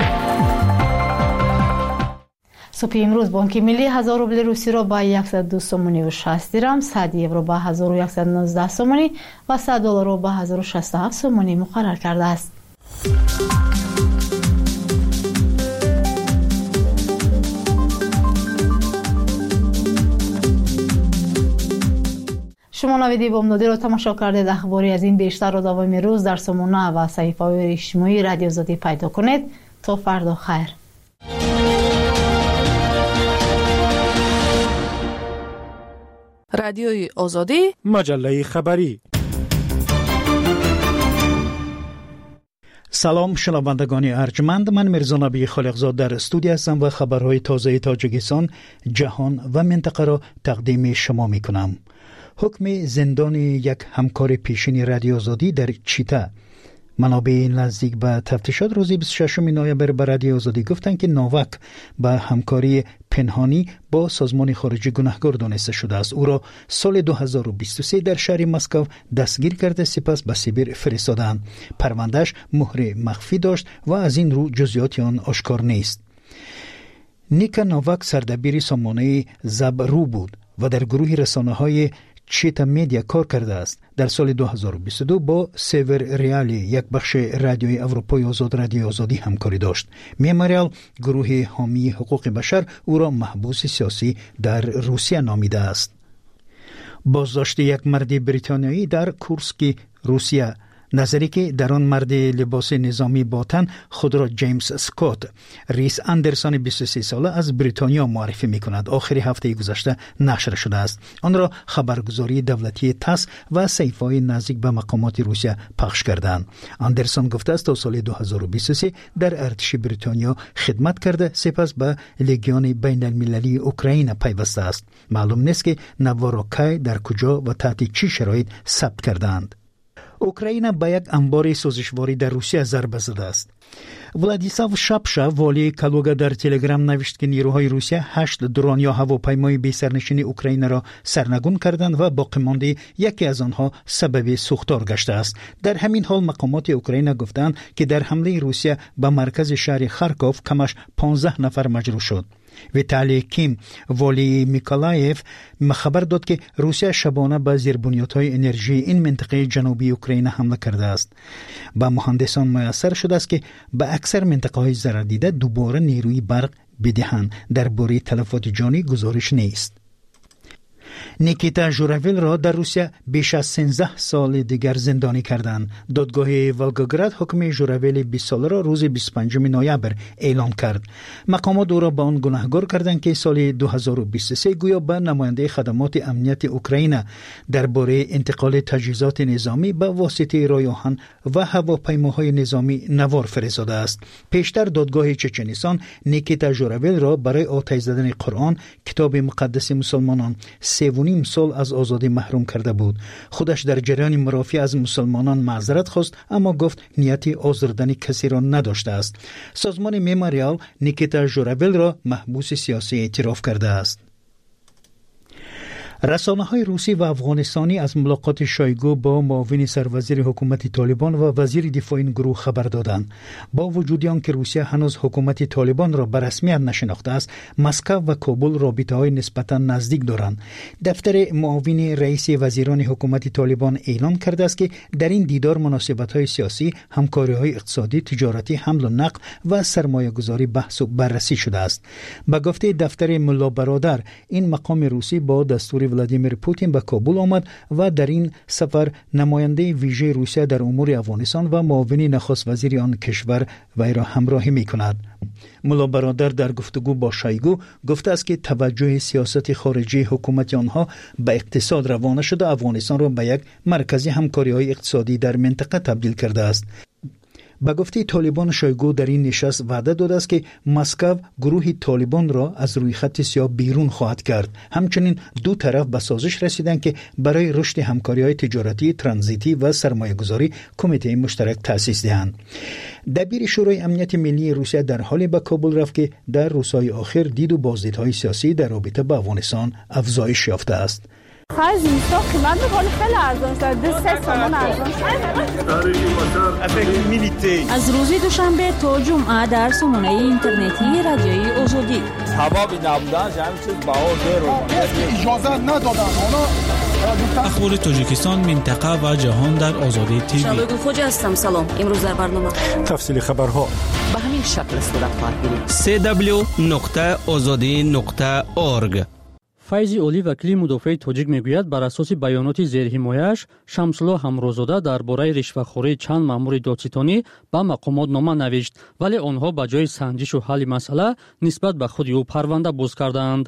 صبح امروز بانک ملی هزار روبل روسی را با صد و دو سومانی و شصت درم، صد یورو با هزار و صد و نوزده سومانی و صد دلار را با هزار و شصت و هفت سومانی مقرر کرده است. شما نویدی بامدادی را تماشا کردید. اخباری از این بیشتر را دوام روز در سامانه و صحیفه‌های اجتماعی رادیو آزادی پیدا کنید. تا فردا خیر. رادیوی آزادی، مجله خبری. سلام شنوندگان ارجمند، من میرزا نبی خالقزاد در استودیو هستم و خبرهای تازه تاجیکستان، جهان و منطقه را تقدیم شما می کنم. حکم زندان یک همکار پیشین رادیو آزادی در چیتا. منابع نزدیک به تفتیشات روز بیست و ششم نوامبر به رادیو آزادی گفتند که نوواک به همکاری پنهانی با سازمان خارجی گناهکار دانسته شده است. او را سال دو هزار و بیست و سه در شهر مسکو دستگیر کرده سپس به سیبیر فرستادند. پروندهش مهر مخفی داشت و از این رو جزئیات آن آشکار نیست. نیکا نوواک سردبیر سامانه زبرو بود و در گروه رسانه‌های چیتا میدیا کار کرده است. در سال دو هزار و بیست و دو با سیور ریالی، یک بخش رادیوی اروپای آزاد رادیو آزادی همکاری داشت. میموریال، گروه حامی حقوق بشر، او را محبوس سیاسی در روسیه نامیده است. بازداشت یک مرد بریتانیایی در کورسک، روسیه. نظری که در آن مرد لباس نظامی باطن خود را جیمز اسکات، ریس اندرسون بیست و سه ساله از بریتانیا معرفی می کند، آخری هفته گذشته نشر شده است. آن را خبرگزاری دولتی تاس و سیفای نزدیک به مقامات روسیه پخش کردند. اندرسون گفته است تا سال دو هزار و بیست و سه در ارتش بریتانیا خدمت کرده، سپس به لژیون بین المللی اوکراین پیوسته است. معلوم نیست که نوار و کی در کجا و تحت چه شرایط ثبت کردند. اوکراین به یک انبار سوزشواری در روسیه ضربه زده است. ولادیسلاو شاپشا، والی کالوگا، در تلگرام نوشت که نیروهای روسیه هشت درون یا هواپیمای بی سرنشین اوکراین را سرنگون کردند و باقی مانده یکی از آنها سبب سوختار گشته است. در همین حال مقامات اوکراین گفتند که در حمله روسیه به مرکز شهر خارکوف کمش پانزده نفر مجروح شد. ویتالی کیم، والی میکولایف، خبر داد که روسیه شبانه به زیربنیادهای انرژی این منطقه جنوبی اوکراین حمله کرده است. با مهندسان میسر شده است که به اکثر منطقه های ضرر دیده دوباره نیروی برق بدهند. درباره تلفات جانی گزارش نیست. نیکیتا ژوراویل را در روسیه بیش از سیزده سال دیگر زندانی کردند. دادگاه ولگوگراد حکم ژوراویل بیست ساله را روز بیست و پنجم نوامبر اعلام کرد. مقامات او را به آن گناهکار کردند که سال دو هزار و بیست و سه گویا به نماینده خدمات امنیت اوکراین درباره انتقال تجهیزات نظامی به واسطه رای‌آهن و هواپیماهای نظامی نوار فرستاده است. پیشتر دادگاه چچنستان نیکیتا ژوراویل را برای آتش زدن قرآن، کتاب مقدس مسلمانان، سه و نیم سال از آزادی محروم کرده بود. خودش در جریان مرافعه از مسلمانان معذرت خواست، اما گفت نیت آزردن کسی را نداشته است. سازمان میموریال نیکیتا ژوراویل را محبوس سیاسی اعتراف کرده است. رسانه‌های روسی و افغانستانی از ملاقات شایگو با معاون سروزیر حکومت طالبان و وزیر دفاع این گروه خبر دادند. با وجود آنکه روسیه هنوز حکومت طالبان را به رسمیت نشناخته است، مسکو و کابل رابطه‌های نسبتاً نزدیک دارند. دفتر معاون رئیس وزیران حکومت طالبان اعلام کرده است که در این دیدار مناسبت‌های سیاسی، همکاری‌های اقتصادی، تجارتی، حمل و نقل و سرمایه‌گذاری بحث و بررسی شده است. به گفته دفتر ملا برادر، این مقام روسی با دستور ولادیمیر پوتین به کابل آمد و در این سفر نماینده ویژه روسیه در امور افغانستان و معاون نخست وزیر آن کشور وی را همراهی می کند. ملا برادر در گفتگو با شایگو گفته است که توجه سیاست خارجی حکومت آنها به اقتصاد روانه شده، افغانستان را به یک مرکز همکاری‌های اقتصادی در منطقه تبدیل کرده است. به گفته طالبان، شایگو در این نشست وعده داده است که مسکو گروه طالبان را از روی خط سیاه بیرون خواهد کرد. همچنین دو طرف به سازش رسیدند که برای رشد همکاری‌های تجارتی، ترانزیتی و سرمایه‌گذاری کمیته مشترک تأسیس دهند. دبیر شورای امنیت ملی روسیه در حالی به کابل رفت که در روزهای آخر دید و بازدیدهای سیاسی در رابطه با افغانستان افزایش یافته است. خرج اینستا قیمت میکنه خیلی ارزان شد. دو سه سامان ارزان شد. از روز دوشنبه تا جمعه در سامانه اینترنتی رادیوی آزادی. هوا بی نبودنش همین چیز بها دیر رو اجازه ندادن. اخبار تاجیکستان، منطقه و جهان در آزادی تیوی. شبگو خوجا هستم. سلام. امروز در برنامه تفصیل خبرها به همین شکل صورت خواهد گرفت. سی دبلیو نقطه آزادی نقطه اورگ. فайзи олӣ вакили мудофиаи тоҷик мегӯяд бар асоси баёноти зерҳимояш шамсулло ҳамрӯзода дар бораи ришватхӯрии чанд маъмури додситонӣ ба мақомот нома навишт, вале онҳо ба ҷои санҷишу ҳалли масъала нисбат ба худи ӯ парванда боз карданд.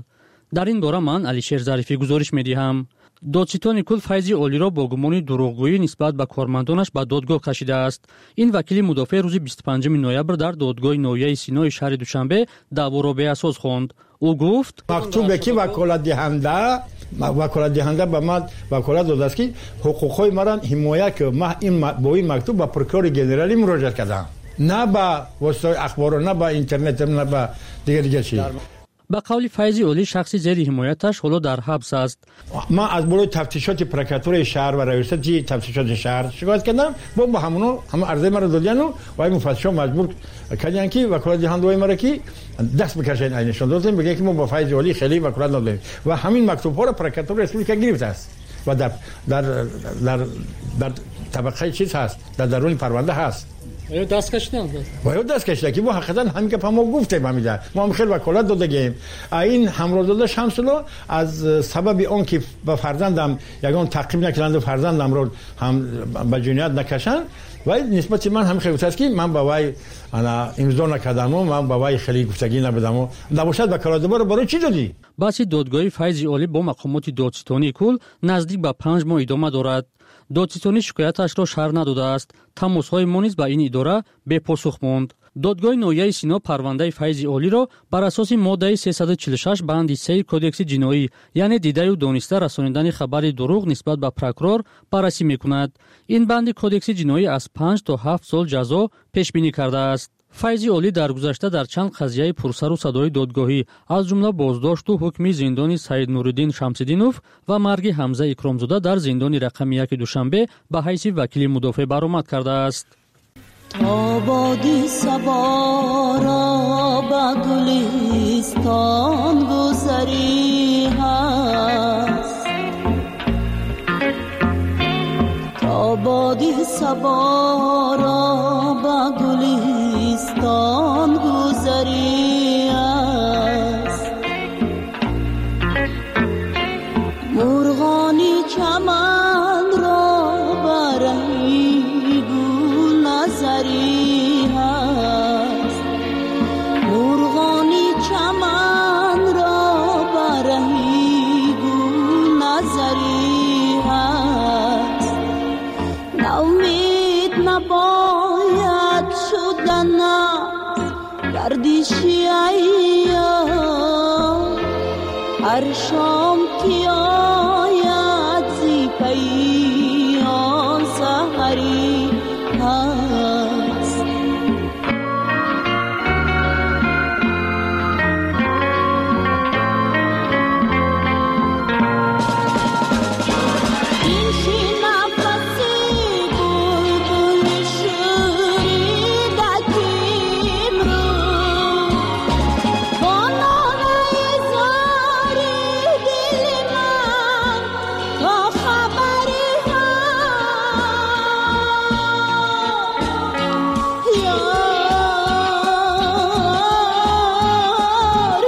дар ин бора ман алишер зарифӣ гузориш медиҳам. додситони кул файзи олиро бо гумони дурӯғгӯӣ нисбат ба кормандонаш ба додгоҳ кашидааст. Ин вакили мудофеъ рӯзи бисту панҷуми ноябр дар додгоҳи ноҳияи Синои шаҳри Душанбе даъворо беасос хонд. ӯ гуфт: мактубе ки ваколатдиҳанда ваколатдиҳанда ба ман ваколат додааст ки ҳуқуқҳои маро ҳимоя ки ман ин бо ин мактуб ба прокурори генералӣ муроҷиат кардам, на ба воситаҳои ахборот, на ба интернет, на ба дигар дигар чиз. ба қавли Файзи Олӣ шахси зери ҳимояташ ҳоло дар ҳабс аст. ман аз болои тафтишоти прокуратураи шаҳр ва раёсати тафтишоти шаҳр шикоят кардам. бо ба ҳамоно ҳама арзаи маро додияну ва ин муфаттишон маҷбур карданд ки ваколатдиҳандаҳои маро ки даст бикашанд, айнишон додем, бигӯянд ки мо ба Файзи Олӣ хеле ваколат надодем ва ҳамин мактубҳоро прокуратураи республика гирифтааст ва дар дар дар дар табақаи чиз ҳаст, дар даруни парванда ҳаст. آیا دست کشیدن؟ آیا دست کشیدن که ما حقیقتا همین که ما گفتیم همیشه ما هم خیلی وکالت دادیم. این همراه داده شمسلو از سبب اون که به فرزندم یگان تعقیب نکردند و فرزندم رو هم به جنایت نکشن و نسبت من هم خیلی است که من با وای انا امضا نکردم و من با وای خیلی گفتگی نبودم و نباشد وکالت دوباره برای چی دادی؟ بحث دادگاه فیضی عالی با مقامات دادستانی کل نزدیک به پنج ماه ادامه دارد. دادستانی شکایتش را شرح نداده است. تماس‌های ما نیز به این اداره بپاسخ ماند. دادگاه ناحیه سینا پرونده فیضی عالی را بر اساس ماده سیصد و چهل و شش بند سه کدکس جنایی یعنی دیده و دانسته رسانیدن خبر دروغ نسبت به پروکورور بررسی می‌کند. این بند کدکس جنایی از پنج تا هفت سال جزا پیش بینی کرده است. فیضی عالی در گذشته در چند قضیه پرسر و صدای دادگاهی از جمله بازداشت و حکم زندان سید نورالدین شمس‌الدینوف و مرگ حمزه اکرامزاده در زندان رقم یک دوشنبه به حیث وکیل مدافع برآمد کرده است. تا بادی صبا را به گلستان گذری هست، تا بادی صبا را به گلستان گذری است، مرغانی چمن را برای گل نظری هست، مرغانی چمن را برای گل نظری هست، ناامید نباید شدن گردشی ایام، هر شام که آید زی پیام سحری هست. این شی نفسی بلبل شوریده کیم رو با نالای زاری دل من تا خبری هست. یار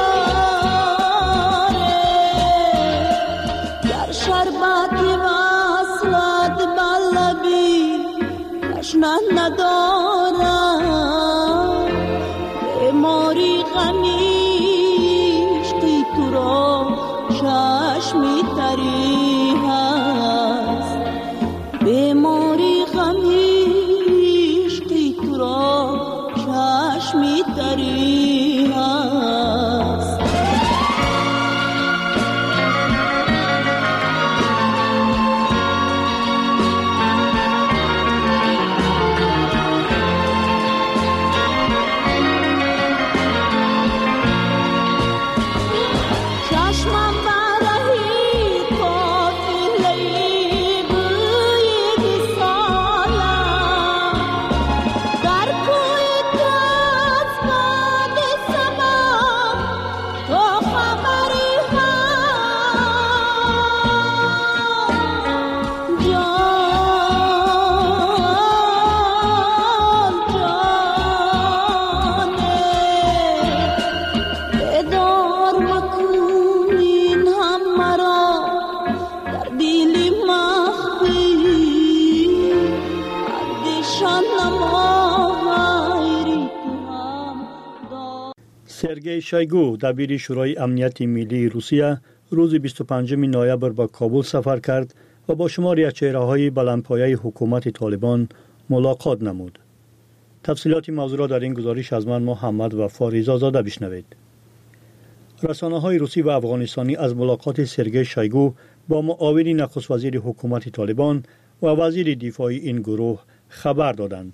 یاره گر شربتی وصلت بلبی تشنه ندارم، بیماری غمیشتی تو را چشمی تری هست، بیماری غمیشتی تو را چشمی تری هست. چشمم برهی پاک سرگئی شایگو دبیر شورای امنیت ملی روسیه روز بیست و پنجم نوامبر به کابل سفر کرد و با شماری از چهره‌های بلندپایه حکومت طالبان ملاقات نمود. تفصیلات موضوع را در این گزارش از من محمد و فاریزا زاده بشنوید. رسانه‌های روسی و افغانستانی از ملاقات سرگئی شایگو با معاون نخست وزیر حکومت طالبان و وزیر دفاع این گروه خبر دادند.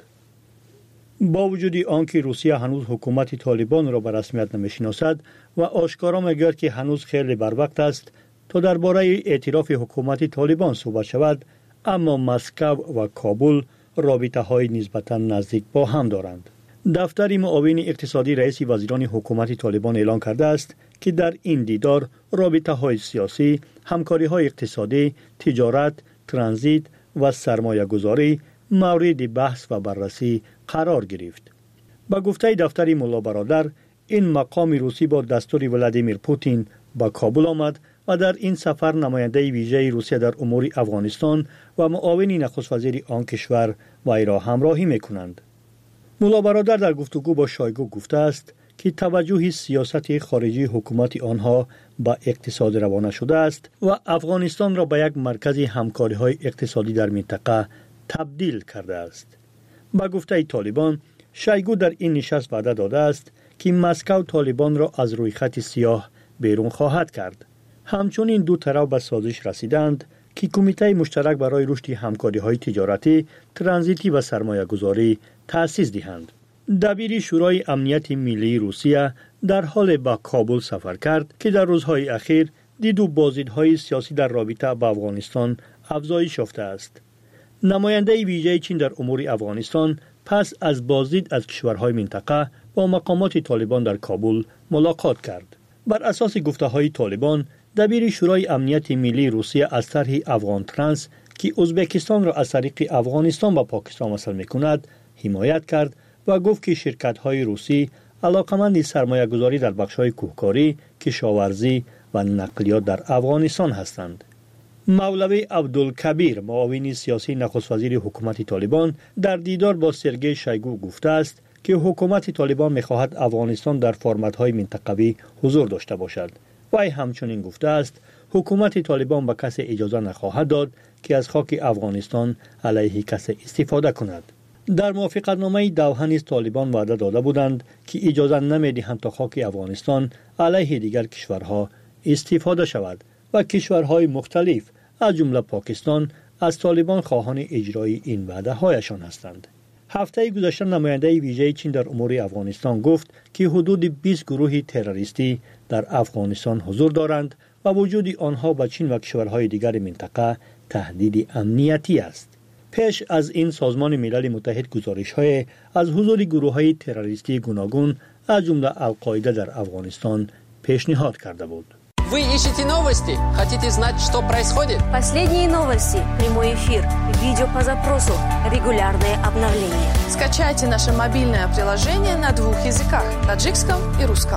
با وجود آنکه روسیه هنوز حکومت طالبان را به رسمیت نمی‌شناسد و آشکارا می‌گوید که هنوز خیلی بر وقت است تا درباره اعتراف حکومت طالبان صحبت شود، اما مسکو و کابل رابطه‌های نسبتاً نزدیک با هم دارند. دفتر معاون اقتصادی رئیس وزیران حکومت طالبان اعلان کرده است که در این دیدار رابطه‌های سیاسی، همکاری‌های اقتصادی، تجارت، ترانزیت و سرمایه‌گذاری مورد بحث و بررسی قرار گرفت. با گفته دفتر ملا برادر، این مقام روسی با دستور ولادیمیر پوتین به کابل آمد و در این سفر نماینده ویژه روسیه در امور افغانستان و معاون نخست وزیر آن کشور وی را همراهی می‌کنند. ملا برادر در گفتگو با شایگو گفته است که توجه سیاست خارجی حکومت آنها به اقتصاد روانه شده است و افغانستان را به یک مرکز همکاری‌های اقتصادی در منطقه تبدیل کرده است. با گفته طالبان، شایگو در این نشست وعده داده است که مسکو طالبان را از روی خط سیاه بیرون خواهد کرد. همچنین دو طرف به سازش رسیدند که کمیته مشترک برای رشد همکاری‌های تجارتی، ترانزیتی و سرمایه‌گذاری تأسیس دهند. دبیر شورای امنیت ملی روسیه در حال به کابل سفر کرد که در روزهای اخیر دید و بازدیدهای سیاسی در رابطه با افغانستان افزایش یافته است. نماینده ویژه چین در امور افغانستان پس از بازدید از کشورهای منطقه با مقامات طالبان در کابل ملاقات کرد. بر اساس گفته‌های طالبان، دبیر شورای امنیت ملی روسیه از طرح افغان ترانس که ازبکستان را از طریق افغانستان به پاکستان وصل می‌کند حمایت کرد و گفت که شرکت‌های روسی علاقمند سرمایه‌گذاری در بخش‌های کوهکاری، کشاورزی و نقلیات در افغانستان هستند. مولوی عبدالکبیر معاون سیاسی نخست وزیر حکومت طالبان در دیدار با سرگئی شایگو گفته است که حکومت طالبان می‌خواهد افغانستان در فرمت‌های منطقوی حضور داشته باشد. وی همچنین گفته است حکومت طالبان به کسی اجازه نخواهد داد که از خاک افغانستان علیه کسی استفاده کند. در موافقتنامه دوحه نیز طالبان وعده داده بودند که اجازه نمی‌دهند تا خاک افغانستان علیه دیگر کشورها استفاده شود و کشورهای مختلف از جمله پاکستان از طالبان خواهان اجرای این وعده هایشان هستند. هفته گذشته نماینده ویژه چین در امور افغانستان گفت که حدود بیست گروه تروریستی در افغانستان حضور دارند و وجود آنها به چین و کشورهای دیگر منطقه تهدید امنیتی است. پیش از این سازمان ملل متحد گزارش‌های از حضور گروه‌های تروریستی گوناگون از جمله القاعده در افغانستان پیشنهاد کرده بود. Вы ищете новости? Хотите знать, что происходит? Последние новости, прямой эфир, видео по запросу, регулярные обновления. Скачайте наше мобильное приложение на двух языках – таджикском и русском.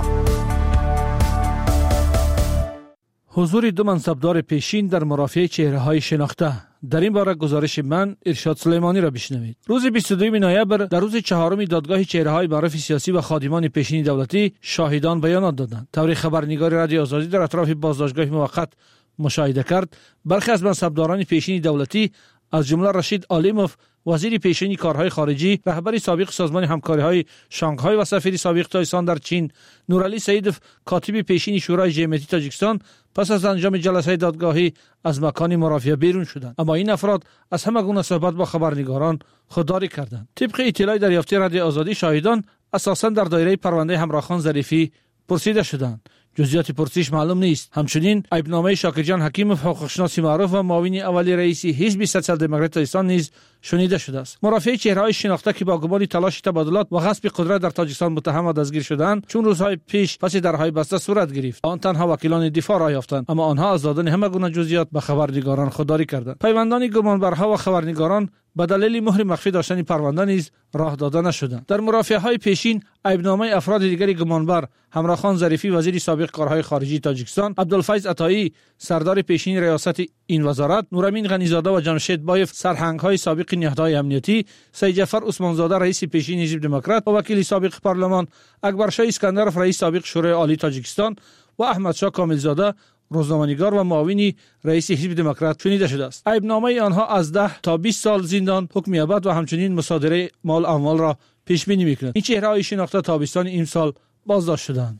حضور دو منصبدار پیشین در مرافعه چهره‌های شناخته. در این باره گزارش من ارشاد سلیمانی را بشنوید. روز بیست و دوم نوامبر در روز چهارم دادگاه چهره‌های معارف سیاسی و خادمان پیشین دولتی شاهدان بیانات دادند. طوری خبرنگار رادیو آزادی در اطراف بازداشتگاه موقت مشاهده کرد برخی از منصبداران پیشین دولتی از جمله رشید عالیموف وزیر پیشین کارهای خارجی، رهبر سابق سازمان همکاری‌های شانگهای و سفیر سابق تایوان در چین، نورعلی سیدوف کاتب پیشین شورای جمعیتی تاجیکستان پس از انجام جلسه دادگاهی از مکان مرافعه بیرون شدند. اما این افراد از همه گونه صحبت با خبرنگاران خودداری کردند. طبق اطلاع دریافتی رادیو آزادی، شاهدان اساساً در دایره پرونده همراهخان ظریفی پرسیده شدند. جزئیات پرسش معلوم نیست. همچنین عیبنامه شاکرجان حکیموف حقوقشناس معروف و معاون اولی رئیس حزب سوسیال دموکرات تاجیکستان نیز شنیده شده است. مرافعه چهره‌های شناخته که با گمان تلاش تبادلات و غصب قدرت در تاجیکستان متهم و دستگیر شدند چون روزهای پیش پس درهای بسته صورت گرفت. آن تنها وکیلان دفاع را یافتند، اما آنها از دادن همه گونه جزئیات به خبرنگاران خودداری کردند. پیوندان گمانبرها و خبرنگاران به دلیل مهر مخفی داشتن پرونده نیز راه داده نشدند. در مرافعه‌های پیشین عیبنامه افراد دیگری گمانبر همراهخان ظریفی وزیر سابق کارهای خارجی تاجیکستان، عبدالفیض عطایی سردار پیشین ریاست این وزارت نورامین غنیزاده و جمشید بایف سرهنگ‌های سابق نهادهای امنیتی، سید جعفر عثمانزاده رئیس پیشین حزب دموکرات و وکیل سابق پارلمان، اکبرشاه اسکندرов رئیس سابق شورای عالی تاجیکستان و احمدشاه کاملزاده روزنامه‌نگار و معاون رئیس حزب دموکرات شنیده شده است. عیبنامه آنها از ده تا بیست سال زندان، حکم ابد و همچنین مصادره مال اموال را پیش بینی می‌کند. این چهره‌های شناخته تابستان امسال بازداشت شدند.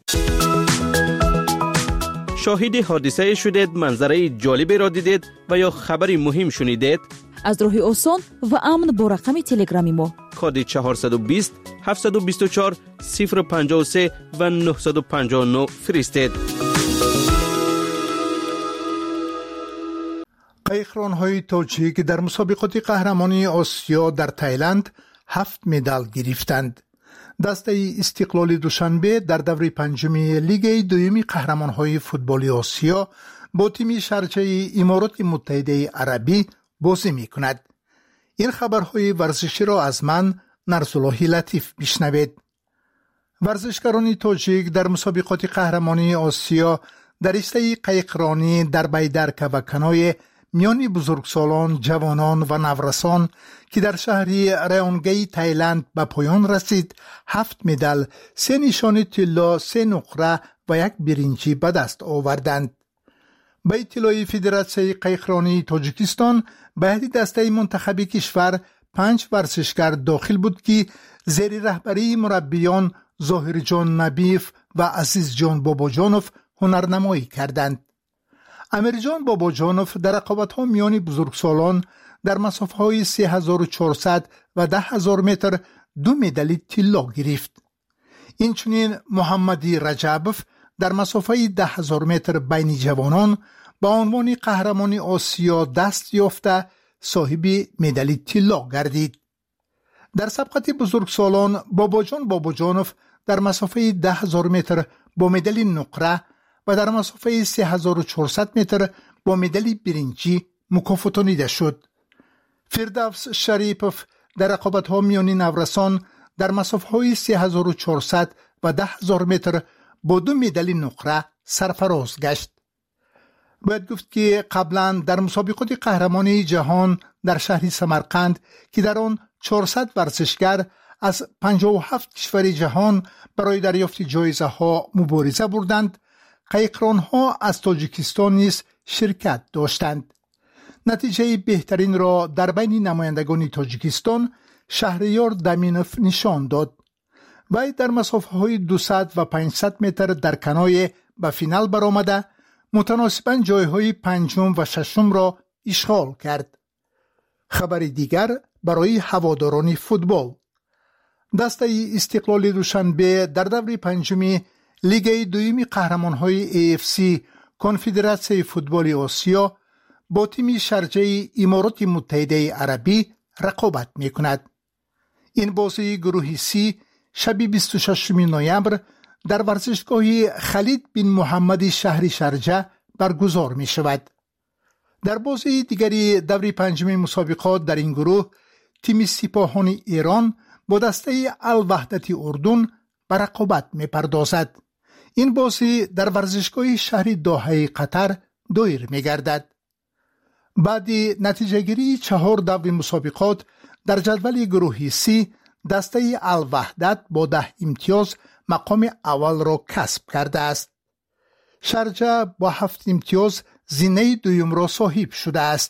شاهد حادثه شدید، منظره جالبی را دیدید و یا خبری مهم شنیدید؟ از راه آسان و امن با رقم تلگرامی ما کد چهارصد و بیست هفتصد و بیست و چهار صفر پنجاه و سه و نهصد و پنجاه و نه فرستید. قایقران‌های تاجیک در مسابقات قهرمانی آسیا در تایلند هفت مدال گرفتند. دسته استقلال دوشنبه در دوره پنجمی لیگ دویمی قهرمان‌های فوتبال آسیا با تیم شارجه امارات متحده عربی بازی می‌کند. این خبرهای ورزشی را از من نرسالله لطیف بشنوید. ورزشکاران تاجیک در مسابقات قهرمانی آسیا در رشته قایقرانی در بیدرکه و کنای میان بزرگسالان، جوانان و نورسان که در شهر ریونگی تایلند به پایان رسید، هفت مدال، سه نشان طلا، سه نقره و یک برنجی به دست آوردند. به اطلاع فدراسیون قایقرانی تاجیکستان، به هدیه دسته منتخب کشور پنج ورزشکار داخل بود که زیر رهبری مربیان ظاهر جان نبیف و عزیز جان باباجانوف هنرنمایی کردند. امیر جان باباجانوف در رقابت‌ها میان بزرگسالان در مسافه‌های سه هزار و چهارصد و ده هزار متر دو مدال طلا گرفت. اینچنین محمدی رجبوف در مسافه ده هزار متر بین جوانان با عنوان قهرمان آسیا دست یافته صاحب مدال طلا گردید. در سبقت بزرگسالان باباجان باباجانوف در مسافه ده هزار متر با مدال نقره و در مسافه سه هزار و چهارصد متر با مدال برنجی مکافاتانیده شد. فردوس شریپوف در رقابت‌ها میان نورسان در مسافه‌های سه هزار و چهارصد و ده هزار متر با دو مدال نقره سرفراز گشت. باید گفت که قبلا در مسابقات قهرمانی جهان در شهر سمرقند که در آن چهارصد ورزشکار از پنجاه و هفت کشور جهان برای دریافت جایزه ها مبارزه بردند، قایقران ها از تاجیکستان نیز شرکت داشتند. نتیجه بهترین را در بین نمایندگان تاجیکستان شهریار دامینوف نشان داد. وی در مسافه های دویست و پانصد متر در کنای به فینال برآمده، متناسباً جایهای پنجم و ششم را اشغال کرد. خبر دیگر برای هواداران فوتبال: دسته استقلال دوشنبه در دوره پنجمی لیگ دویمی قهرمان‌های ای اف سی کنفدراسیون فوتبال آسیا با تیم شارجه امارات متحده عربی رقابت می‌کند. این بازی گروه سی شب بیست و ششم نوامبر در ورزشگاه خالد بن محمد شهر شارجه برگزار می شود. در بازی دیگری دوره پنجم مسابقات در این گروه تیم سپاهان ایران با دسته الوحدت اردن به رقابت می پردازد. این بازی در ورزشگاه شهر دوحه قطر دایر می گردد. بعد نتیجه گیری چهار دور مسابقات در جدول گروه سی، دسته الوحدت با ده امتیاز مقام اول را کسب کرده است. شارجه با هفت امتیاز زینه دویم را صاحب شده است.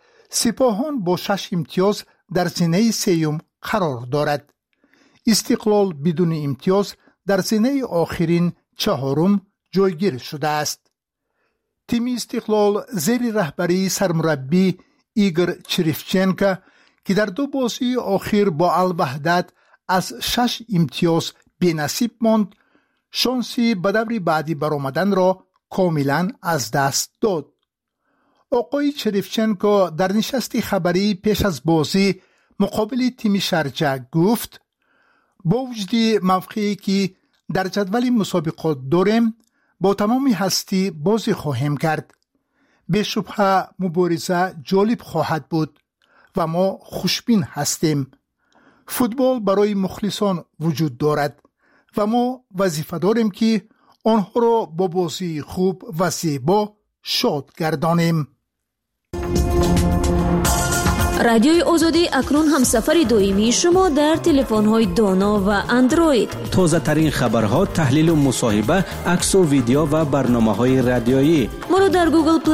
سپاهان با شش امتیاز در زینه سیوم قرار دارد. استقلال بدون امتیاز در زینه آخرین چهارم جایگیر شده است. تیم استقلال زیر رهبری سرمربی ایگور چریفچنکا که در دو بازی آخر با الوحدت از شش امتیاز بی‌نصیب ماند، شانسی به دور بعدی برآمدن را کاملا از دست داد. آقای چریفچنکو در نشست خبری پیش از بازی مقابل تیم شارجه گفت: با وجود موقعی که در جدول مسابقات داریم، با تمام هستی بازی خواهیم کرد. به شبهه مبارزه جالب خواهد بود و ما خوشبین هستیم. فوتبال برای مخلصان وجود دارد و ما وظیفه داریم که آنها را با بازی خوب و زیبا شاد گردانیم. رادیوی آزادی اکنون همسفر دائمی شما در تلفن‌های دانا و اندروید. تازه ترین خبرها، تحلیل و مصاحبه، عکس و ویدیو و برنامه‌های رادیویی. ما رو در گوگل پلی